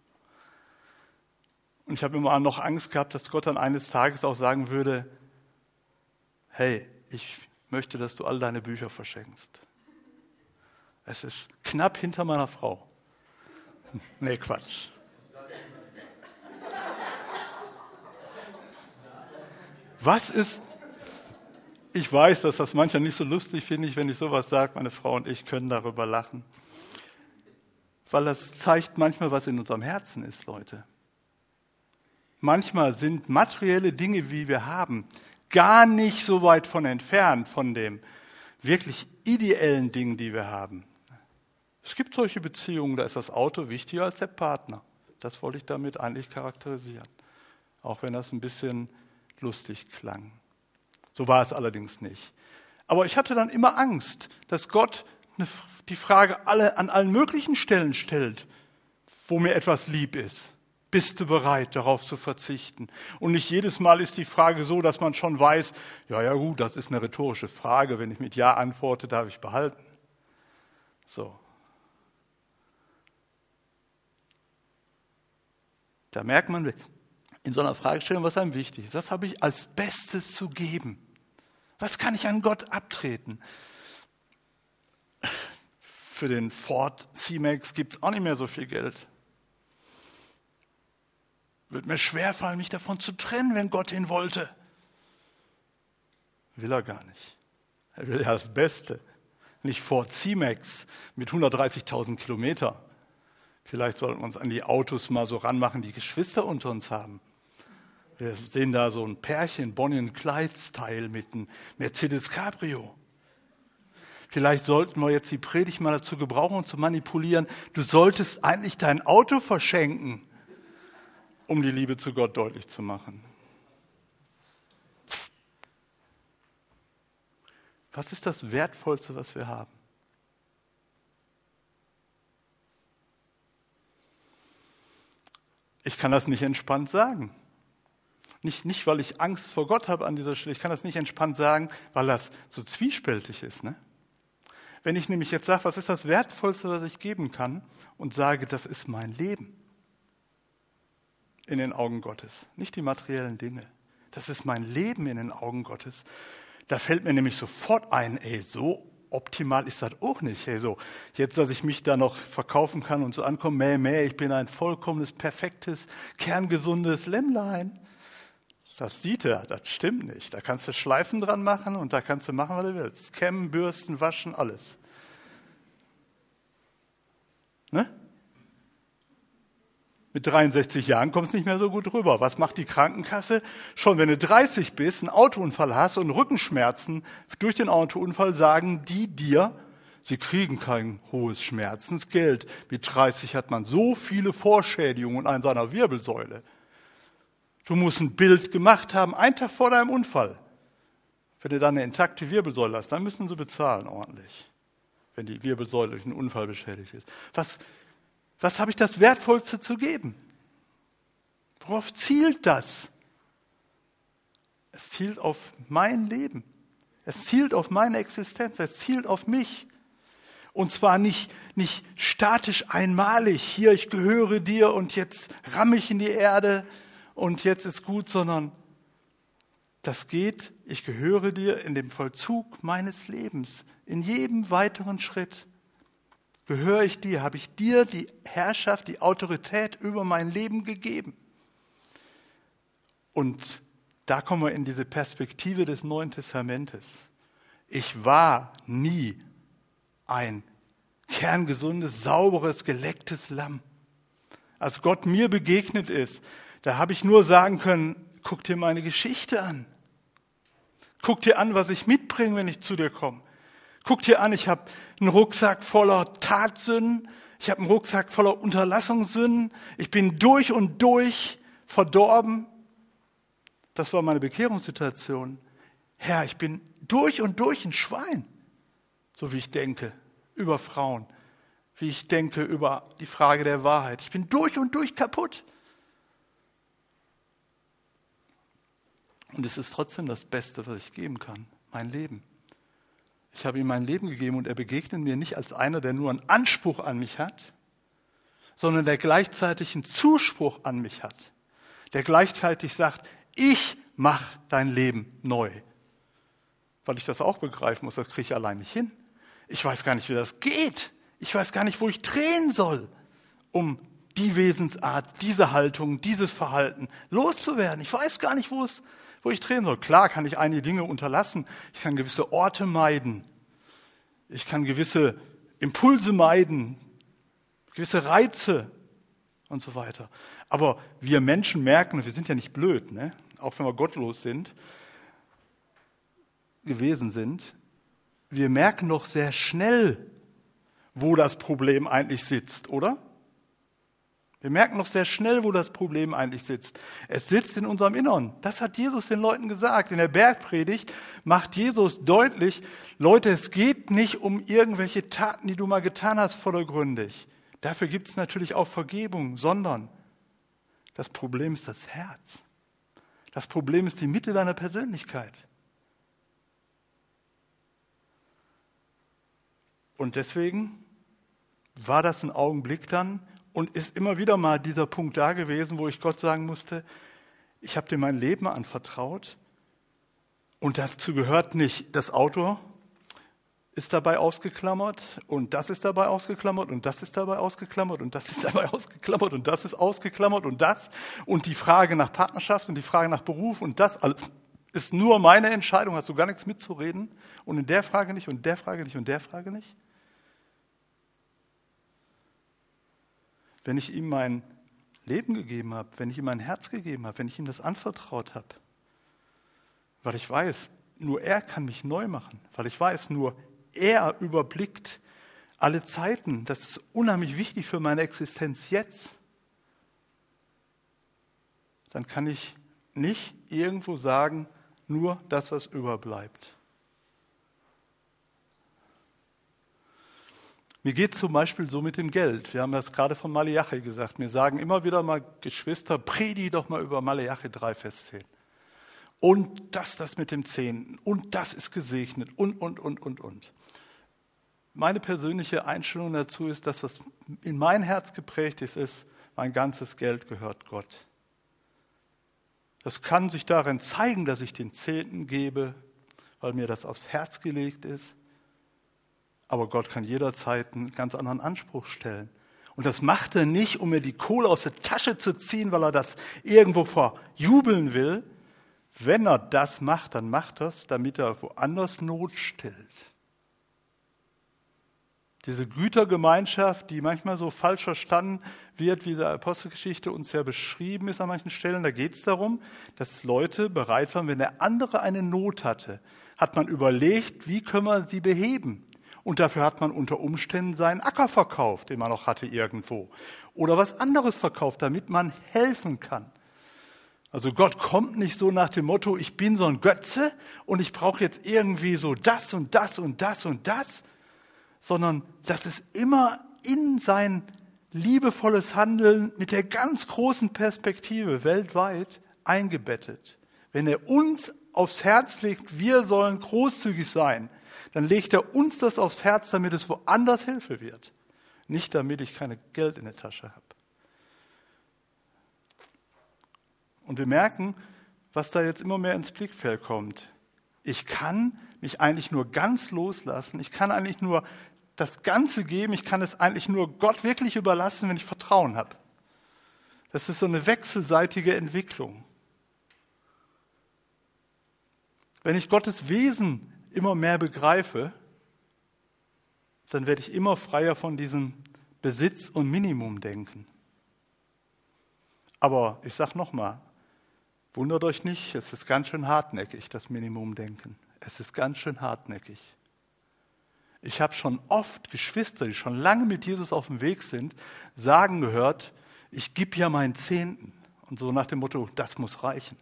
Und ich habe immer noch Angst gehabt, dass Gott dann eines Tages auch sagen würde, hey, ich möchte, dass du all deine Bücher verschenkst. Es ist knapp hinter meiner Frau. Nee, Quatsch. Was ist, ich weiß, dass das mancher nicht so lustig finde, wenn ich sowas sage, meine Frau und ich können darüber lachen. Weil das zeigt manchmal, was in unserem Herzen ist, Leute. Manchmal sind materielle Dinge, wie wir haben, gar nicht so weit von entfernt von dem wirklich ideellen Dingen, die wir haben. Es gibt solche Beziehungen, da ist das Auto wichtiger als der Partner. Das wollte ich damit eigentlich charakterisieren. Auch wenn das ein bisschen lustig klang. So war es allerdings nicht. Aber ich hatte dann immer Angst, dass Gott die Frage an allen möglichen Stellen stellt, wo mir etwas lieb ist. Bist du bereit, darauf zu verzichten? Und nicht jedes Mal ist die Frage so, dass man schon weiß, ja gut, das ist eine rhetorische Frage. Wenn ich mit Ja antworte, darf ich behalten. So. Da merkt man in so einer Fragestellung, was einem wichtig ist. Was habe ich als Bestes zu geben? Was kann ich an Gott abtreten? Für den Ford C-Max gibt es auch nicht mehr so viel Geld. Wird mir schwerfallen, mich davon zu trennen, wenn Gott ihn wollte. Will er gar nicht. Er will ja das Beste. Nicht Ford C-Max mit 130.000 Kilometer. Vielleicht sollten wir uns an die Autos mal so ranmachen, die Geschwister unter uns haben. Wir sehen da so ein Pärchen, Bonnie und Clyde-Style mit einem Mercedes Cabrio. Vielleicht sollten wir jetzt die Predigt mal dazu gebrauchen und zu manipulieren. Du solltest eigentlich dein Auto verschenken, um die Liebe zu Gott deutlich zu machen. Was ist das Wertvollste, was wir haben? Ich kann das nicht entspannt sagen. Nicht, weil ich Angst vor Gott habe an dieser Stelle. Ich kann das nicht entspannt sagen, weil das so zwiespältig ist. Ne? Wenn ich nämlich jetzt sage, was ist das Wertvollste, was ich geben kann, und sage, das ist mein Leben in den Augen Gottes, nicht die materiellen Dinge. Das ist mein Leben in den Augen Gottes. Da fällt mir nämlich sofort ein, so optimal ist das auch nicht. So, jetzt, dass ich mich da noch verkaufen kann und so ankommen, ich bin ein vollkommenes, perfektes, kerngesundes Lämmlein. Das sieht er, das stimmt nicht. Da kannst du Schleifen dran machen und da kannst du machen, was du willst. Kämmen, bürsten, waschen, alles. Ne? Mit 63 Jahren kommst du nicht mehr so gut rüber. Was macht die Krankenkasse? Schon wenn du 30 bist, einen Autounfall hast und Rückenschmerzen durch den Autounfall, sagen die dir, sie kriegen kein hohes Schmerzensgeld. Mit 30 hat man so viele Vorschädigungen an seiner Wirbelsäule. Du musst ein Bild gemacht haben, einen Tag vor deinem Unfall. Wenn du dann eine intakte Wirbelsäule hast, dann müssen sie bezahlen ordentlich, wenn die Wirbelsäule durch einen Unfall beschädigt ist. Was habe ich das Wertvollste zu geben? Worauf zielt das? Es zielt auf mein Leben. Es zielt auf meine Existenz. Es zielt auf mich. Und zwar nicht statisch einmalig. Hier, ich gehöre dir und jetzt ramme ich in die Erde und jetzt ist gut, sondern das geht, ich gehöre dir in dem Vollzug meines Lebens. In jedem weiteren Schritt gehöre ich dir, habe ich dir die Herrschaft, die Autorität über mein Leben gegeben. Und da kommen wir in diese Perspektive des Neuen Testamentes. Ich war nie ein kerngesundes, sauberes, gelecktes Lamm. Als Gott mir begegnet ist, da habe ich nur sagen können, guck dir meine Geschichte an. Guck dir an, was ich mitbringe, wenn ich zu dir komme. Guck dir an, ich habe einen Rucksack voller Tatsünden, ich habe einen Rucksack voller Unterlassungssünden, ich bin durch und durch verdorben. Das war meine Bekehrungssituation. Herr, ich bin durch und durch ein Schwein, so wie ich denke. über Frauen, wie ich denke über die Frage der Wahrheit. Ich bin durch und durch kaputt. Und es ist trotzdem das Beste, was ich geben kann, mein Leben. Ich habe ihm mein Leben gegeben und er begegnet mir nicht als einer, der nur einen Anspruch an mich hat, sondern der gleichzeitig einen Zuspruch an mich hat. Der gleichzeitig sagt, ich mache dein Leben neu. Weil ich das auch begreifen muss, das kriege ich allein nicht hin. Ich weiß gar nicht, wie das geht. Ich weiß gar nicht, wo ich drehen soll, um die Wesensart, diese Haltung, dieses Verhalten loszuwerden. Ich weiß gar nicht, wo ich drehen soll. Klar kann ich einige Dinge unterlassen. Ich kann gewisse Orte meiden. Ich kann gewisse Impulse meiden, gewisse Reize und so weiter. Aber wir Menschen merken, wir sind ja nicht blöd, ne? Auch wenn wir gottlos gewesen sind, wir merken doch sehr schnell, wo das Problem eigentlich sitzt, oder? Wir merken doch sehr schnell, wo das Problem eigentlich sitzt. Es sitzt in unserem Innern. Das hat Jesus den Leuten gesagt. In der Bergpredigt macht Jesus deutlich, Leute, es geht nicht um irgendwelche Taten, die du mal getan hast, vordergründig. Dafür gibt es natürlich auch Vergebung, sondern das Problem ist das Herz. Das Problem ist die Mitte deiner Persönlichkeit. Und deswegen war das ein Augenblick dann und ist immer wieder mal dieser Punkt da gewesen, wo ich Gott sagen musste, ich habe dir mein Leben anvertraut und dazu gehört nicht das Auto ist dabei ausgeklammert und das ist dabei ausgeklammert und das ist dabei ausgeklammert und das ist dabei ausgeklammert und das ist ausgeklammert und das und die Frage nach Partnerschaft und die Frage nach Beruf und das alles ist nur meine Entscheidung, hast du gar nichts mitzureden und in der Frage nicht und der Frage nicht und der Frage nicht. Wenn ich ihm mein Leben gegeben habe, wenn ich ihm mein Herz gegeben habe, wenn ich ihm das anvertraut habe, weil ich weiß, nur er kann mich neu machen, weil ich weiß, nur er überblickt alle Zeiten. Das ist unheimlich wichtig für meine Existenz jetzt. Dann kann ich nicht irgendwo sagen, nur das, was überbleibt. Mir geht es zum Beispiel so mit dem Geld. Wir haben das gerade von Maleachi gesagt. Mir sagen immer wieder mal Geschwister, predige doch mal über Maleachi 3, Vers 10. Und das mit dem Zehnten. Und das ist gesegnet. Und. Meine persönliche Einstellung dazu ist, dass was in mein Herz geprägt ist, mein ganzes Geld gehört Gott. Das kann sich darin zeigen, dass ich den Zehnten gebe, weil mir das aufs Herz gelegt ist. Aber Gott kann jederzeit einen ganz anderen Anspruch stellen. Und das macht er nicht, um mir die Kohle aus der Tasche zu ziehen, weil er das irgendwo verjubeln will. Wenn er das macht, dann macht er es, damit er woanders Not stillt. Diese Gütergemeinschaft, die manchmal so falsch verstanden wird, wie in der Apostelgeschichte uns ja beschrieben ist an manchen Stellen, da geht es darum, dass Leute bereit waren, wenn der andere eine Not hatte, hat man überlegt, wie können wir sie beheben. Und dafür hat man unter Umständen seinen Acker verkauft, den man noch hatte irgendwo. Oder was anderes verkauft, damit man helfen kann. Also Gott kommt nicht so nach dem Motto, ich bin so ein Götze und ich brauche jetzt irgendwie so das und das und das und das, sondern das ist immer in sein liebevolles Handeln mit der ganz großen Perspektive weltweit eingebettet. Wenn er uns aufs Herz legt, wir sollen großzügig sein, dann legt er uns das aufs Herz, damit es woanders Hilfe wird. Nicht, damit ich kein Geld in der Tasche habe. Und wir merken, was da jetzt immer mehr ins Blickfeld kommt. Ich kann mich eigentlich nur ganz loslassen. Ich kann eigentlich nur das Ganze geben. Ich kann es eigentlich nur Gott wirklich überlassen, wenn ich Vertrauen habe. Das ist so eine wechselseitige Entwicklung. Wenn ich Gottes Wesen immer mehr begreife, dann werde ich immer freier von diesem Besitz- und Minimumdenken. Aber ich sage nochmal, wundert euch nicht, es ist ganz schön hartnäckig, das Minimumdenken. Es ist ganz schön hartnäckig. Ich habe schon oft Geschwister, die schon lange mit Jesus auf dem Weg sind, sagen gehört, ich gebe ja meinen Zehnten. Und so nach dem Motto, das muss reichen.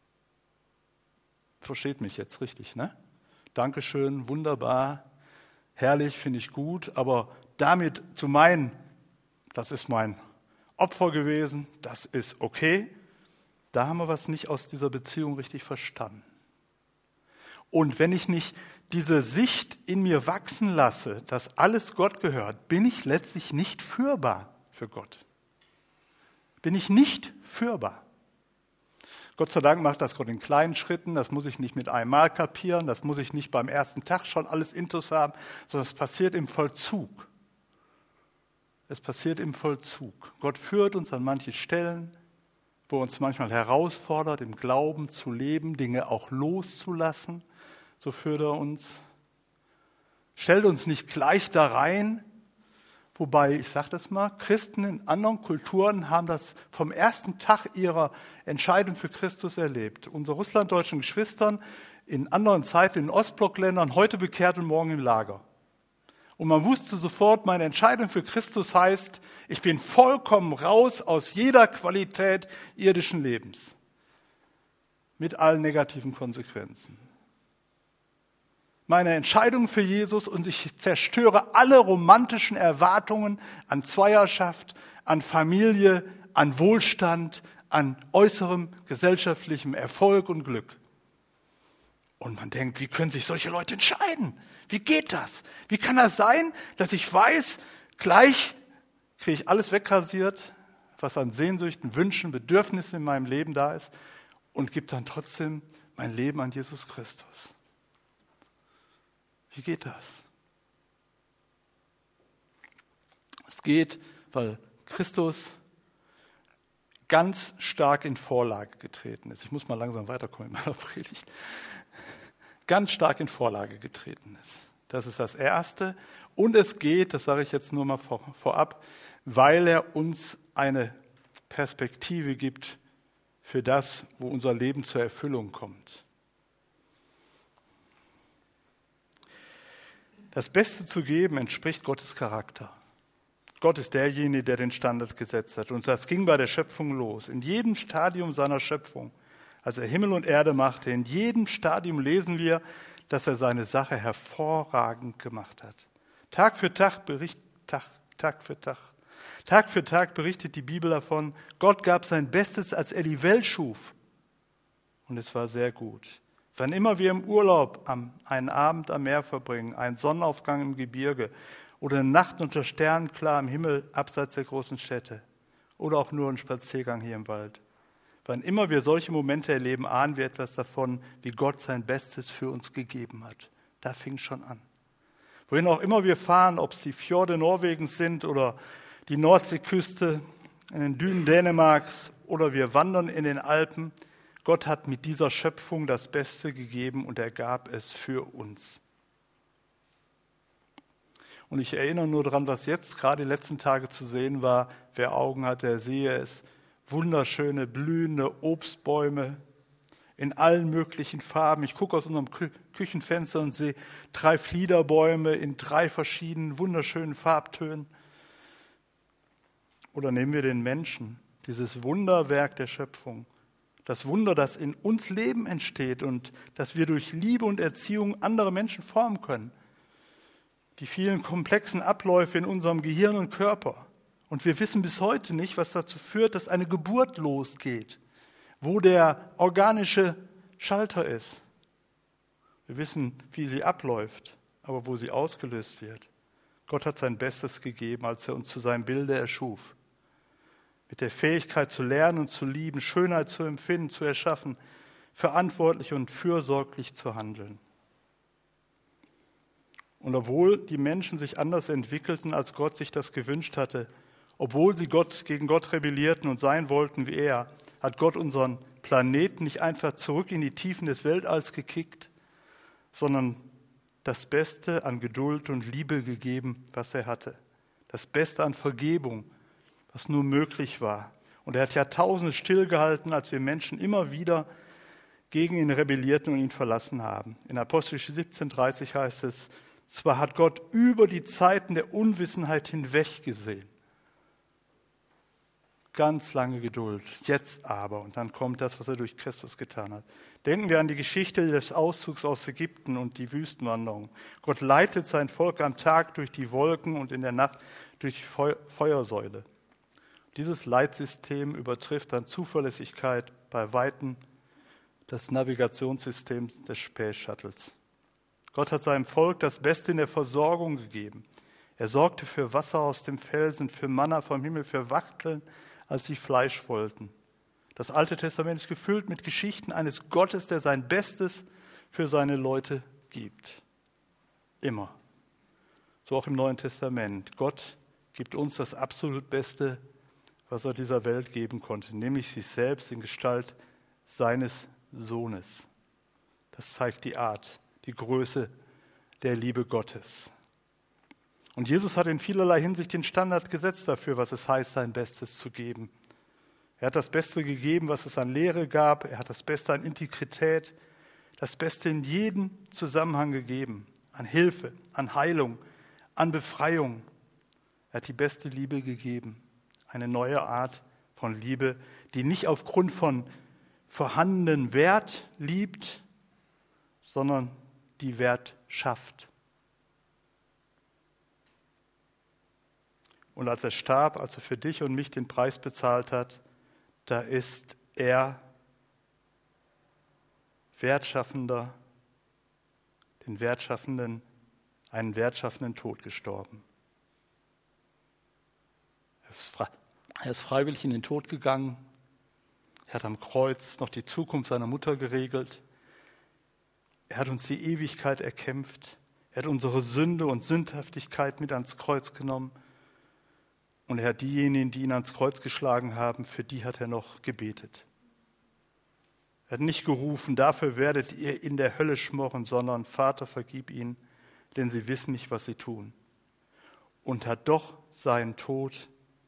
Versteht mich jetzt richtig, ne? Dankeschön, wunderbar. herrlich, finde ich gut, aber damit zu meinen, das ist mein Opfer gewesen, das ist okay, da haben wir was nicht aus dieser Beziehung richtig verstanden. Und wenn ich nicht diese Sicht in mir wachsen lasse, dass alles Gott gehört, bin ich letztlich nicht führbar für Gott. Bin ich nicht führbar. Gott sei Dank macht das Gott in kleinen Schritten, das muss ich nicht mit einem Mal kapieren, das muss ich nicht beim ersten Tag schon alles intus haben, sondern es passiert im Vollzug. Es passiert im Vollzug. Gott führt uns an manche Stellen, wo er uns manchmal herausfordert, im Glauben zu leben, Dinge auch loszulassen. So führt er uns. Stellt uns nicht gleich da rein, wobei, ich sage das mal, Christen in anderen Kulturen haben das vom ersten Tag ihrer Entscheidung für Christus erlebt. Unsere russlanddeutschen Geschwistern in anderen Zeiten, in Ostblockländern, heute bekehrt und morgen im Lager. Und man wusste sofort, meine Entscheidung für Christus heißt, ich bin vollkommen raus aus jeder Qualität irdischen Lebens. Mit allen negativen Konsequenzen. Meine Entscheidung für Jesus und ich zerstöre alle romantischen Erwartungen an Zweierschaft, an Familie, an Wohlstand, an äußerem gesellschaftlichem Erfolg und Glück. Und man denkt, wie können sich solche Leute entscheiden? Wie geht das? Wie kann das sein, dass ich weiß, gleich kriege ich alles wegrasiert, was an Sehnsüchten, Wünschen, Bedürfnissen in meinem Leben da ist und gebe dann trotzdem mein Leben an Jesus Christus? Wie geht das? Es geht, weil Christus ganz stark in Vorlage getreten ist. Ich muss mal langsam weiterkommen in meiner Predigt. Ganz stark in Vorlage getreten ist. Das ist das Erste. Und es geht, das sage ich jetzt nur mal vorab, weil er uns eine Perspektive gibt für das, wo unser Leben zur Erfüllung kommt. Das Beste zu geben entspricht Gottes Charakter. Gott ist derjenige, der den Standard gesetzt hat. Und das ging bei der Schöpfung los. In jedem Stadium seiner Schöpfung, als er Himmel und Erde machte, in jedem Stadium lesen wir, dass er seine Sache hervorragend gemacht hat. Tag für Tag berichtet die Bibel davon, Gott gab sein Bestes, als er die Welt schuf. Und es war sehr gut. Wann immer wir im Urlaub einen Abend am Meer verbringen, einen Sonnenaufgang im Gebirge oder eine Nacht unter Sternenklar im Himmel abseits der großen Städte oder auch nur einen Spaziergang hier im Wald. Wann immer wir solche Momente erleben, ahnen wir etwas davon, wie Gott sein Bestes für uns gegeben hat. Da fing es schon an. Wohin auch immer wir fahren, ob es die Fjorde Norwegens sind oder die Nordseeküste, in den Dünen Dänemarks oder wir wandern in den Alpen, Gott hat mit dieser Schöpfung das Beste gegeben und er gab es für uns. Und ich erinnere nur daran, was jetzt gerade die letzten Tage zu sehen war. Wer Augen hat, der sehe es. Wunderschöne, blühende Obstbäume in allen möglichen Farben. Ich gucke aus unserem Küchenfenster und sehe 3 Fliederbäume in 3 verschiedenen, wunderschönen Farbtönen. Oder nehmen wir den Menschen, dieses Wunderwerk der Schöpfung. Das Wunder, das in uns Leben entsteht und dass wir durch Liebe und Erziehung andere Menschen formen können. Die vielen komplexen Abläufe in unserem Gehirn und Körper. Und wir wissen bis heute nicht, was dazu führt, dass eine Geburt losgeht, wo der organische Schalter ist. Wir wissen, wie sie abläuft, aber wo sie ausgelöst wird. Gott hat sein Bestes gegeben, als er uns zu seinem Bilde erschuf. Mit der Fähigkeit zu lernen und zu lieben, Schönheit zu empfinden, zu erschaffen, verantwortlich und fürsorglich zu handeln. Und obwohl die Menschen sich anders entwickelten, als Gott sich das gewünscht hatte, obwohl sie gegen Gott rebellierten und sein wollten wie er, hat Gott unseren Planeten nicht einfach zurück in die Tiefen des Weltalls gekickt, sondern das Beste an Geduld und Liebe gegeben, was er hatte. Das Beste an Vergebung, was nur möglich war. Und er hat Jahrtausende stillgehalten, als wir Menschen immer wieder gegen ihn rebellierten und ihn verlassen haben. In Apostelgeschichte 17,30 heißt es, zwar hat Gott über die Zeiten der Unwissenheit hinweg gesehen. Ganz lange Geduld, jetzt aber, und dann kommt das, was er durch Christus getan hat. Denken wir an die Geschichte des Auszugs aus Ägypten und die Wüstenwanderung. Gott leitet sein Volk am Tag durch die Wolken und in der Nacht durch die Feuersäule. Dieses Leitsystem übertrifft an Zuverlässigkeit bei Weitem das Navigationssystem des Space Shuttles. Gott hat seinem Volk das Beste in der Versorgung gegeben. Er sorgte für Wasser aus dem Felsen, für Manna vom Himmel, für Wachteln, als sie Fleisch wollten. Das Alte Testament ist gefüllt mit Geschichten eines Gottes, der sein Bestes für seine Leute gibt. Immer. So auch im Neuen Testament. Gott gibt uns das absolut Beste, was er dieser Welt geben konnte, nämlich sich selbst in Gestalt seines Sohnes. Das zeigt die Art, die Größe der Liebe Gottes. Und Jesus hat in vielerlei Hinsicht den Standard gesetzt dafür, was es heißt, sein Bestes zu geben. Er hat das Beste gegeben, was es an Lehre gab. Er hat das Beste an Integrität, das Beste in jedem Zusammenhang gegeben. An Hilfe, an Heilung, an Befreiung. Er hat die beste Liebe gegeben. Eine neue Art von Liebe, die nicht aufgrund von vorhandenen Wert liebt, sondern die Wert schafft. Und als er starb, als er für dich und mich den Preis bezahlt hat, da ist er Wertschaffender, einen wertschaffenden Tod gestorben. Er ist freiwillig in den Tod gegangen. Er hat am Kreuz noch die Zukunft seiner Mutter geregelt. Er hat uns die Ewigkeit erkämpft. Er hat unsere Sünde und Sündhaftigkeit mit ans Kreuz genommen. Und er hat diejenigen, die ihn ans Kreuz geschlagen haben, für die hat er noch gebetet. Er hat nicht gerufen, dafür werdet ihr in der Hölle schmoren, sondern Vater, vergib ihnen, denn sie wissen nicht, was sie tun. Und hat durch seinen Tod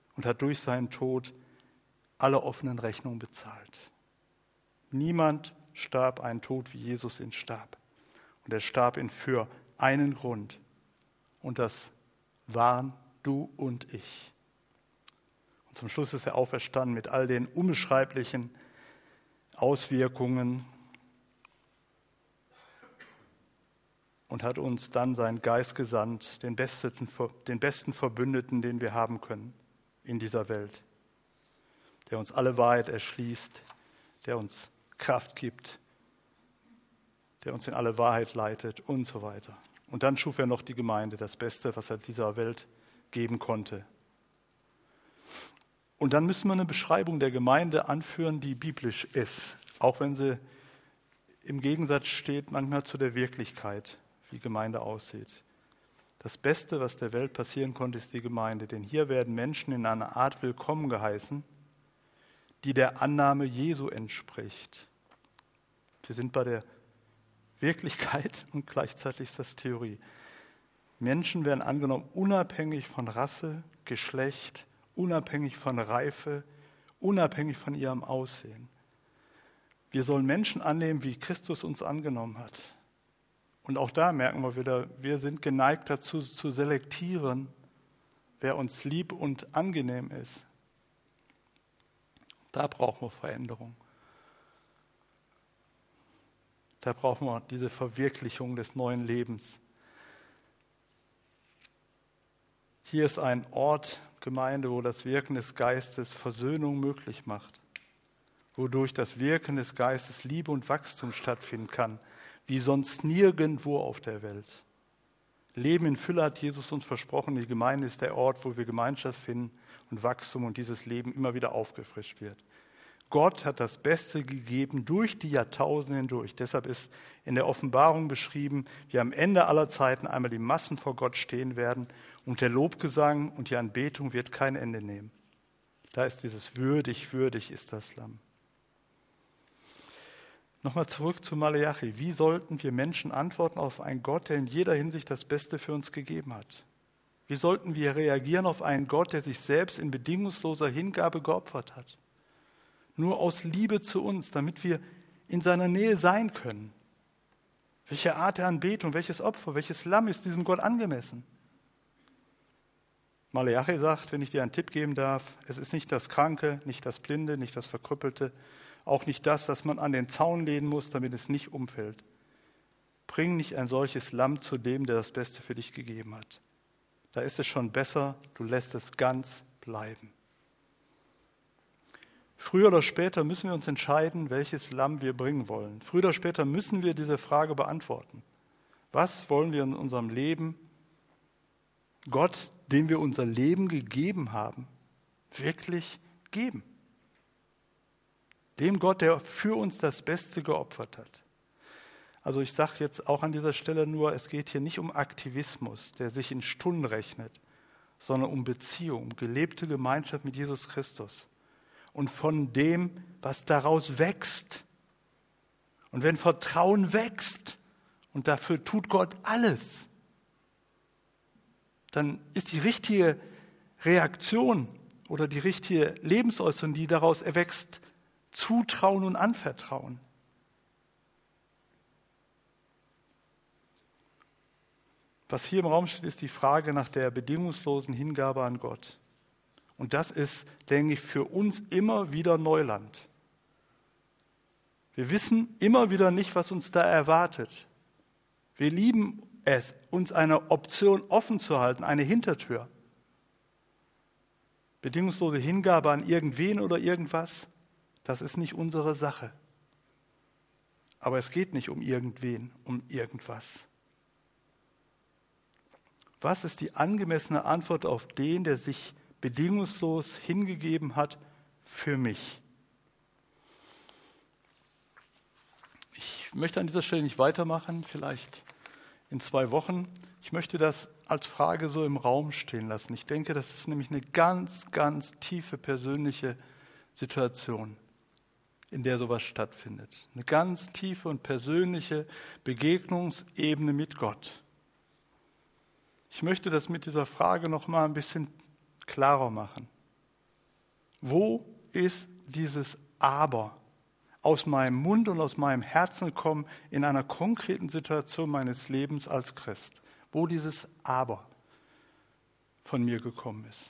alle offenen Rechnungen bezahlt. Niemand starb einen Tod, wie Jesus ihn starb. Und er starb ihn für einen Grund. Und das waren du und ich. Und zum Schluss ist er auferstanden mit all den unbeschreiblichen Auswirkungen und hat uns dann seinen Geist gesandt, den besten Verbündeten, den wir haben können in dieser Welt, der uns alle Wahrheit erschließt, der uns Kraft gibt, der uns in alle Wahrheit leitet und so weiter. Und dann schuf er noch die Gemeinde, das Beste, was er dieser Welt geben konnte. Und dann müssen wir eine Beschreibung der Gemeinde anführen, die biblisch ist, auch wenn sie im Gegensatz steht manchmal zu der Wirklichkeit, wie Gemeinde aussieht. Das Beste, was der Welt passieren konnte, ist die Gemeinde, denn hier werden Menschen in einer Art willkommen geheißen, die der Annahme Jesu entspricht. Wir sind bei der Wirklichkeit und gleichzeitig ist das Theorie. Menschen werden angenommen, unabhängig von Rasse, Geschlecht, unabhängig von Reife, unabhängig von ihrem Aussehen. Wir sollen Menschen annehmen, wie Christus uns angenommen hat. Und auch da merken wir wieder, wir sind geneigt dazu zu selektieren, wer uns lieb und angenehm ist. Da brauchen wir Veränderung. Da brauchen wir diese Verwirklichung des neuen Lebens. Hier ist ein Ort, Gemeinde, wo das Wirken des Geistes Versöhnung möglich macht, wodurch das Wirken des Geistes Liebe und Wachstum stattfinden kann, wie sonst nirgendwo auf der Welt. Leben in Fülle hat Jesus uns versprochen. Die Gemeinde ist der Ort, wo wir Gemeinschaft finden und Wachstum und dieses Leben immer wieder aufgefrischt wird. Gott hat das Beste gegeben durch die Jahrtausende hindurch. Deshalb ist in der Offenbarung beschrieben, wie am Ende aller Zeiten einmal die Massen vor Gott stehen werden und der Lobgesang und die Anbetung wird kein Ende nehmen. Da ist dieses würdig, würdig ist das Lamm. Nochmal zurück zu Maleachi. Wie sollten wir Menschen antworten auf einen Gott, der in jeder Hinsicht das Beste für uns gegeben hat? Wie sollten wir reagieren auf einen Gott, der sich selbst in bedingungsloser Hingabe geopfert hat? Nur aus Liebe zu uns, damit wir in seiner Nähe sein können. Welche Art der Anbetung, welches Opfer, welches Lamm ist diesem Gott angemessen? Maleachi sagt, wenn ich dir einen Tipp geben darf, es ist nicht das Kranke, nicht das Blinde, nicht das Verkrüppelte, auch nicht das, das man an den Zaun lehnen muss, damit es nicht umfällt. Bring nicht ein solches Lamm zu dem, der das Beste für dich gegeben hat. Da ist es schon besser, du lässt es ganz bleiben. Früher oder später müssen wir uns entscheiden, welches Lamm wir bringen wollen. Früher oder später müssen wir diese Frage beantworten. Was wollen wir in unserem Leben Gott, dem wir unser Leben gegeben haben, wirklich geben? Dem Gott, der für uns das Beste geopfert hat. Also ich sage jetzt auch an dieser Stelle nur, es geht hier nicht um Aktivismus, der sich in Stunden rechnet, sondern um Beziehung, um gelebte Gemeinschaft mit Jesus Christus und von dem, was daraus wächst. Und wenn Vertrauen wächst, und dafür tut Gott alles, dann ist die richtige Reaktion oder die richtige Lebensäußerung, die daraus erwächst, Zutrauen und Anvertrauen. Was hier im Raum steht, ist die Frage nach der bedingungslosen Hingabe an Gott. Und das ist, denke ich, für uns immer wieder Neuland. Wir wissen immer wieder nicht, was uns da erwartet. Wir lieben es, uns eine Option offen zu halten, eine Hintertür. Bedingungslose Hingabe an irgendwen oder irgendwas, das ist nicht unsere Sache. Aber es geht nicht um irgendwen, um irgendwas. Was ist die angemessene Antwort auf den, der sich bedingungslos hingegeben hat für mich? Ich möchte an dieser Stelle nicht weitermachen, vielleicht in 2 Wochen. Ich möchte das als Frage so im Raum stehen lassen. Ich denke, das ist nämlich eine ganz, ganz tiefe persönliche Situation, in der sowas stattfindet. Eine ganz tiefe und persönliche Begegnungsebene mit Gott. Ich möchte das mit dieser Frage noch mal ein bisschen klarer machen. Wo ist dieses Aber aus meinem Mund und aus meinem Herzen gekommen in einer konkreten Situation meines Lebens als Christ? Wo dieses Aber von mir gekommen ist?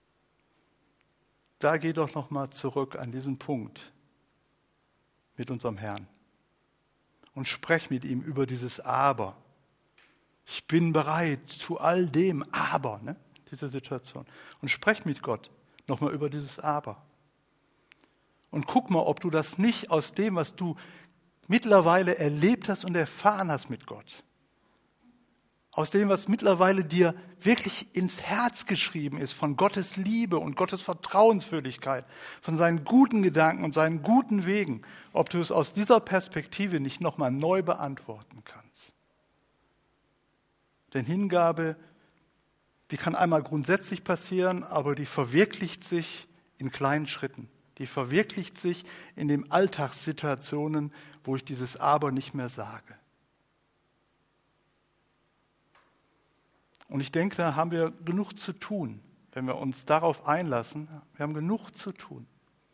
Da geh doch noch mal zurück an diesen Punkt mit unserem Herrn und sprech mit ihm über dieses Aber. Ich bin bereit zu all dem, aber, diese Situation. Und sprech mit Gott nochmal über dieses Aber. Und guck mal, ob du das nicht aus dem, was du mittlerweile erlebt hast und erfahren hast mit Gott, aus dem, was mittlerweile dir wirklich ins Herz geschrieben ist, von Gottes Liebe und Gottes Vertrauenswürdigkeit, von seinen guten Gedanken und seinen guten Wegen, ob du es aus dieser Perspektive nicht nochmal neu beantworten kannst. Denn Hingabe, die kann einmal grundsätzlich passieren, aber die verwirklicht sich in kleinen Schritten. Die verwirklicht sich in den Alltagssituationen, wo ich dieses Aber nicht mehr sage. Und ich denke, da haben wir genug zu tun, wenn wir uns darauf einlassen. Wir haben genug zu tun.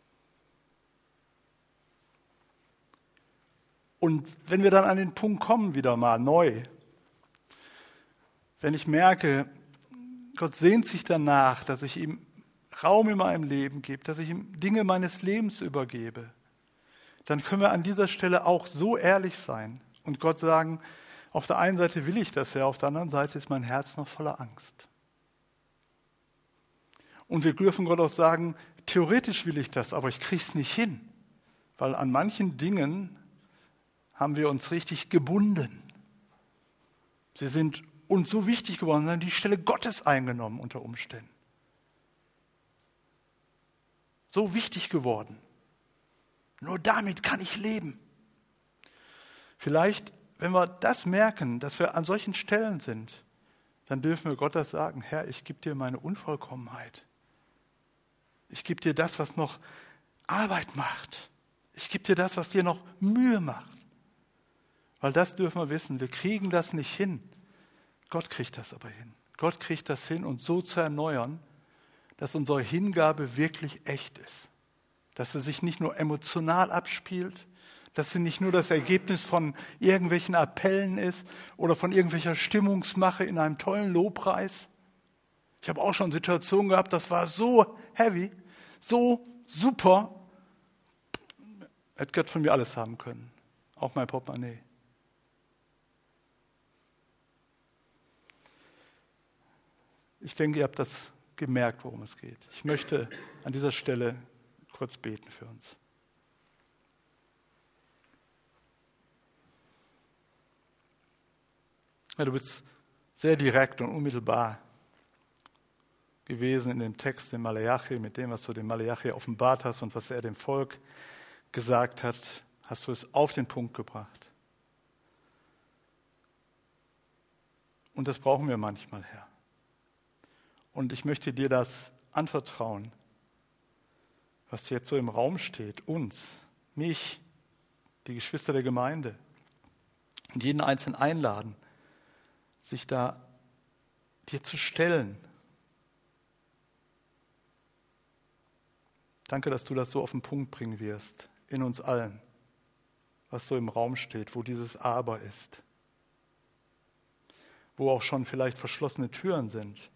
Und wenn wir dann an den Punkt kommen, wieder mal neu, wenn ich merke, Gott sehnt sich danach, dass ich ihm Raum in meinem Leben gebe, dass ich ihm Dinge meines Lebens übergebe, dann können wir an dieser Stelle auch so ehrlich sein und Gott sagen, auf der einen Seite will ich das ja, auf der anderen Seite ist mein Herz noch voller Angst. Und wir dürfen Gott auch sagen, theoretisch will ich das, aber ich kriege es nicht hin, weil an manchen Dingen haben wir uns richtig gebunden. Sie sind uns so wichtig geworden, sondern die Stelle Gottes eingenommen unter Umständen. So wichtig geworden. Nur damit kann ich leben. Vielleicht, wenn wir das merken, dass wir an solchen Stellen sind, dann dürfen wir Gott das sagen, Herr, ich gebe dir meine Unvollkommenheit. Ich gebe dir das, was noch Arbeit macht. Ich gebe dir das, was dir noch Mühe macht. Weil das dürfen wir wissen, wir kriegen das nicht hin. Gott kriegt das aber hin. Gott kriegt das hin, uns so zu erneuern, dass unsere Hingabe wirklich echt ist. Dass sie sich nicht nur emotional abspielt, dass sie nicht nur das Ergebnis von irgendwelchen Appellen ist oder von irgendwelcher Stimmungsmache in einem tollen Lobpreis. Ich habe auch schon Situationen gehabt, das war so heavy, so super. hätte Gott von mir alles haben können, auch mein Portemonnaie. Ich denke, ihr habt das gemerkt, worum es geht. Ich möchte an dieser Stelle kurz beten für uns. Ja, du bist sehr direkt und unmittelbar gewesen in dem Text in Maleachi, mit dem, was du dem Maleachi offenbart hast und was er dem Volk gesagt hat, hast du es auf den Punkt gebracht. Und das brauchen wir manchmal, Herr. Und ich möchte dir das anvertrauen, was jetzt so im Raum steht, uns, mich, die Geschwister der Gemeinde, und jeden Einzelnen einladen, sich da dir zu stellen. Danke, dass du das so auf den Punkt bringen wirst, in uns allen, was so im Raum steht, wo dieses Aber ist, wo auch schon vielleicht verschlossene Türen sind,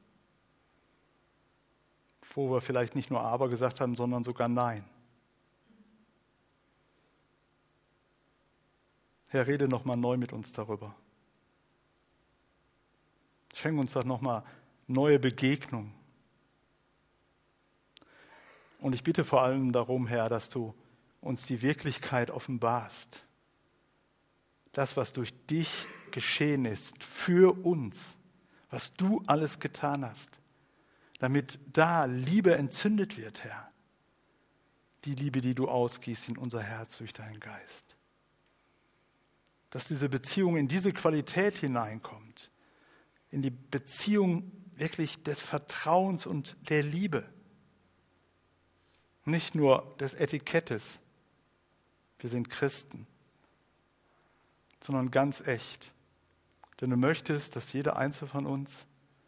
wo wir vielleicht nicht nur Aber gesagt haben, sondern sogar Nein. Herr, rede nochmal neu mit uns darüber. Schenk uns doch nochmal neue Begegnungen. Und ich bitte vor allem darum, Herr, dass du uns die Wirklichkeit offenbarst. Das, was durch dich geschehen ist, für uns, was du alles getan hast, damit da Liebe entzündet wird, Herr. Die Liebe, die du ausgießt in unser Herz durch deinen Geist. Dass diese Beziehung in diese Qualität hineinkommt, in die Beziehung wirklich des Vertrauens und der Liebe. Nicht nur des Etikettes, wir sind Christen, sondern ganz echt. Denn du möchtest, dass jeder Einzelne von uns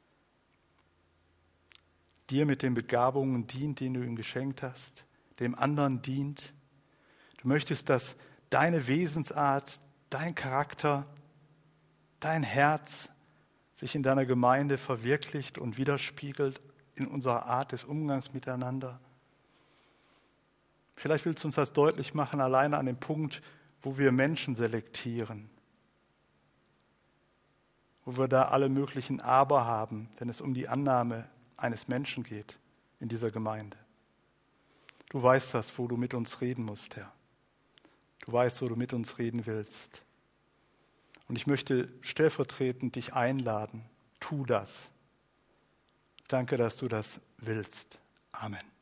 dir mit den Begabungen dient, die du ihm geschenkt hast, dem anderen dient. Du möchtest, dass deine Wesensart, dein Charakter, dein Herz sich in deiner Gemeinde verwirklicht und widerspiegelt in unserer Art des Umgangs miteinander. Vielleicht willst du uns das deutlich machen, alleine an dem Punkt, wo wir Menschen selektieren, wo wir da alle möglichen Aber haben, wenn es um die Annahme eines Menschen geht in dieser Gemeinde. Du weißt das, wo du mit uns reden musst, Herr. Du weißt, wo du mit uns reden willst. Und ich möchte stellvertretend dich einladen. Tu das. Danke, dass du das willst. Amen.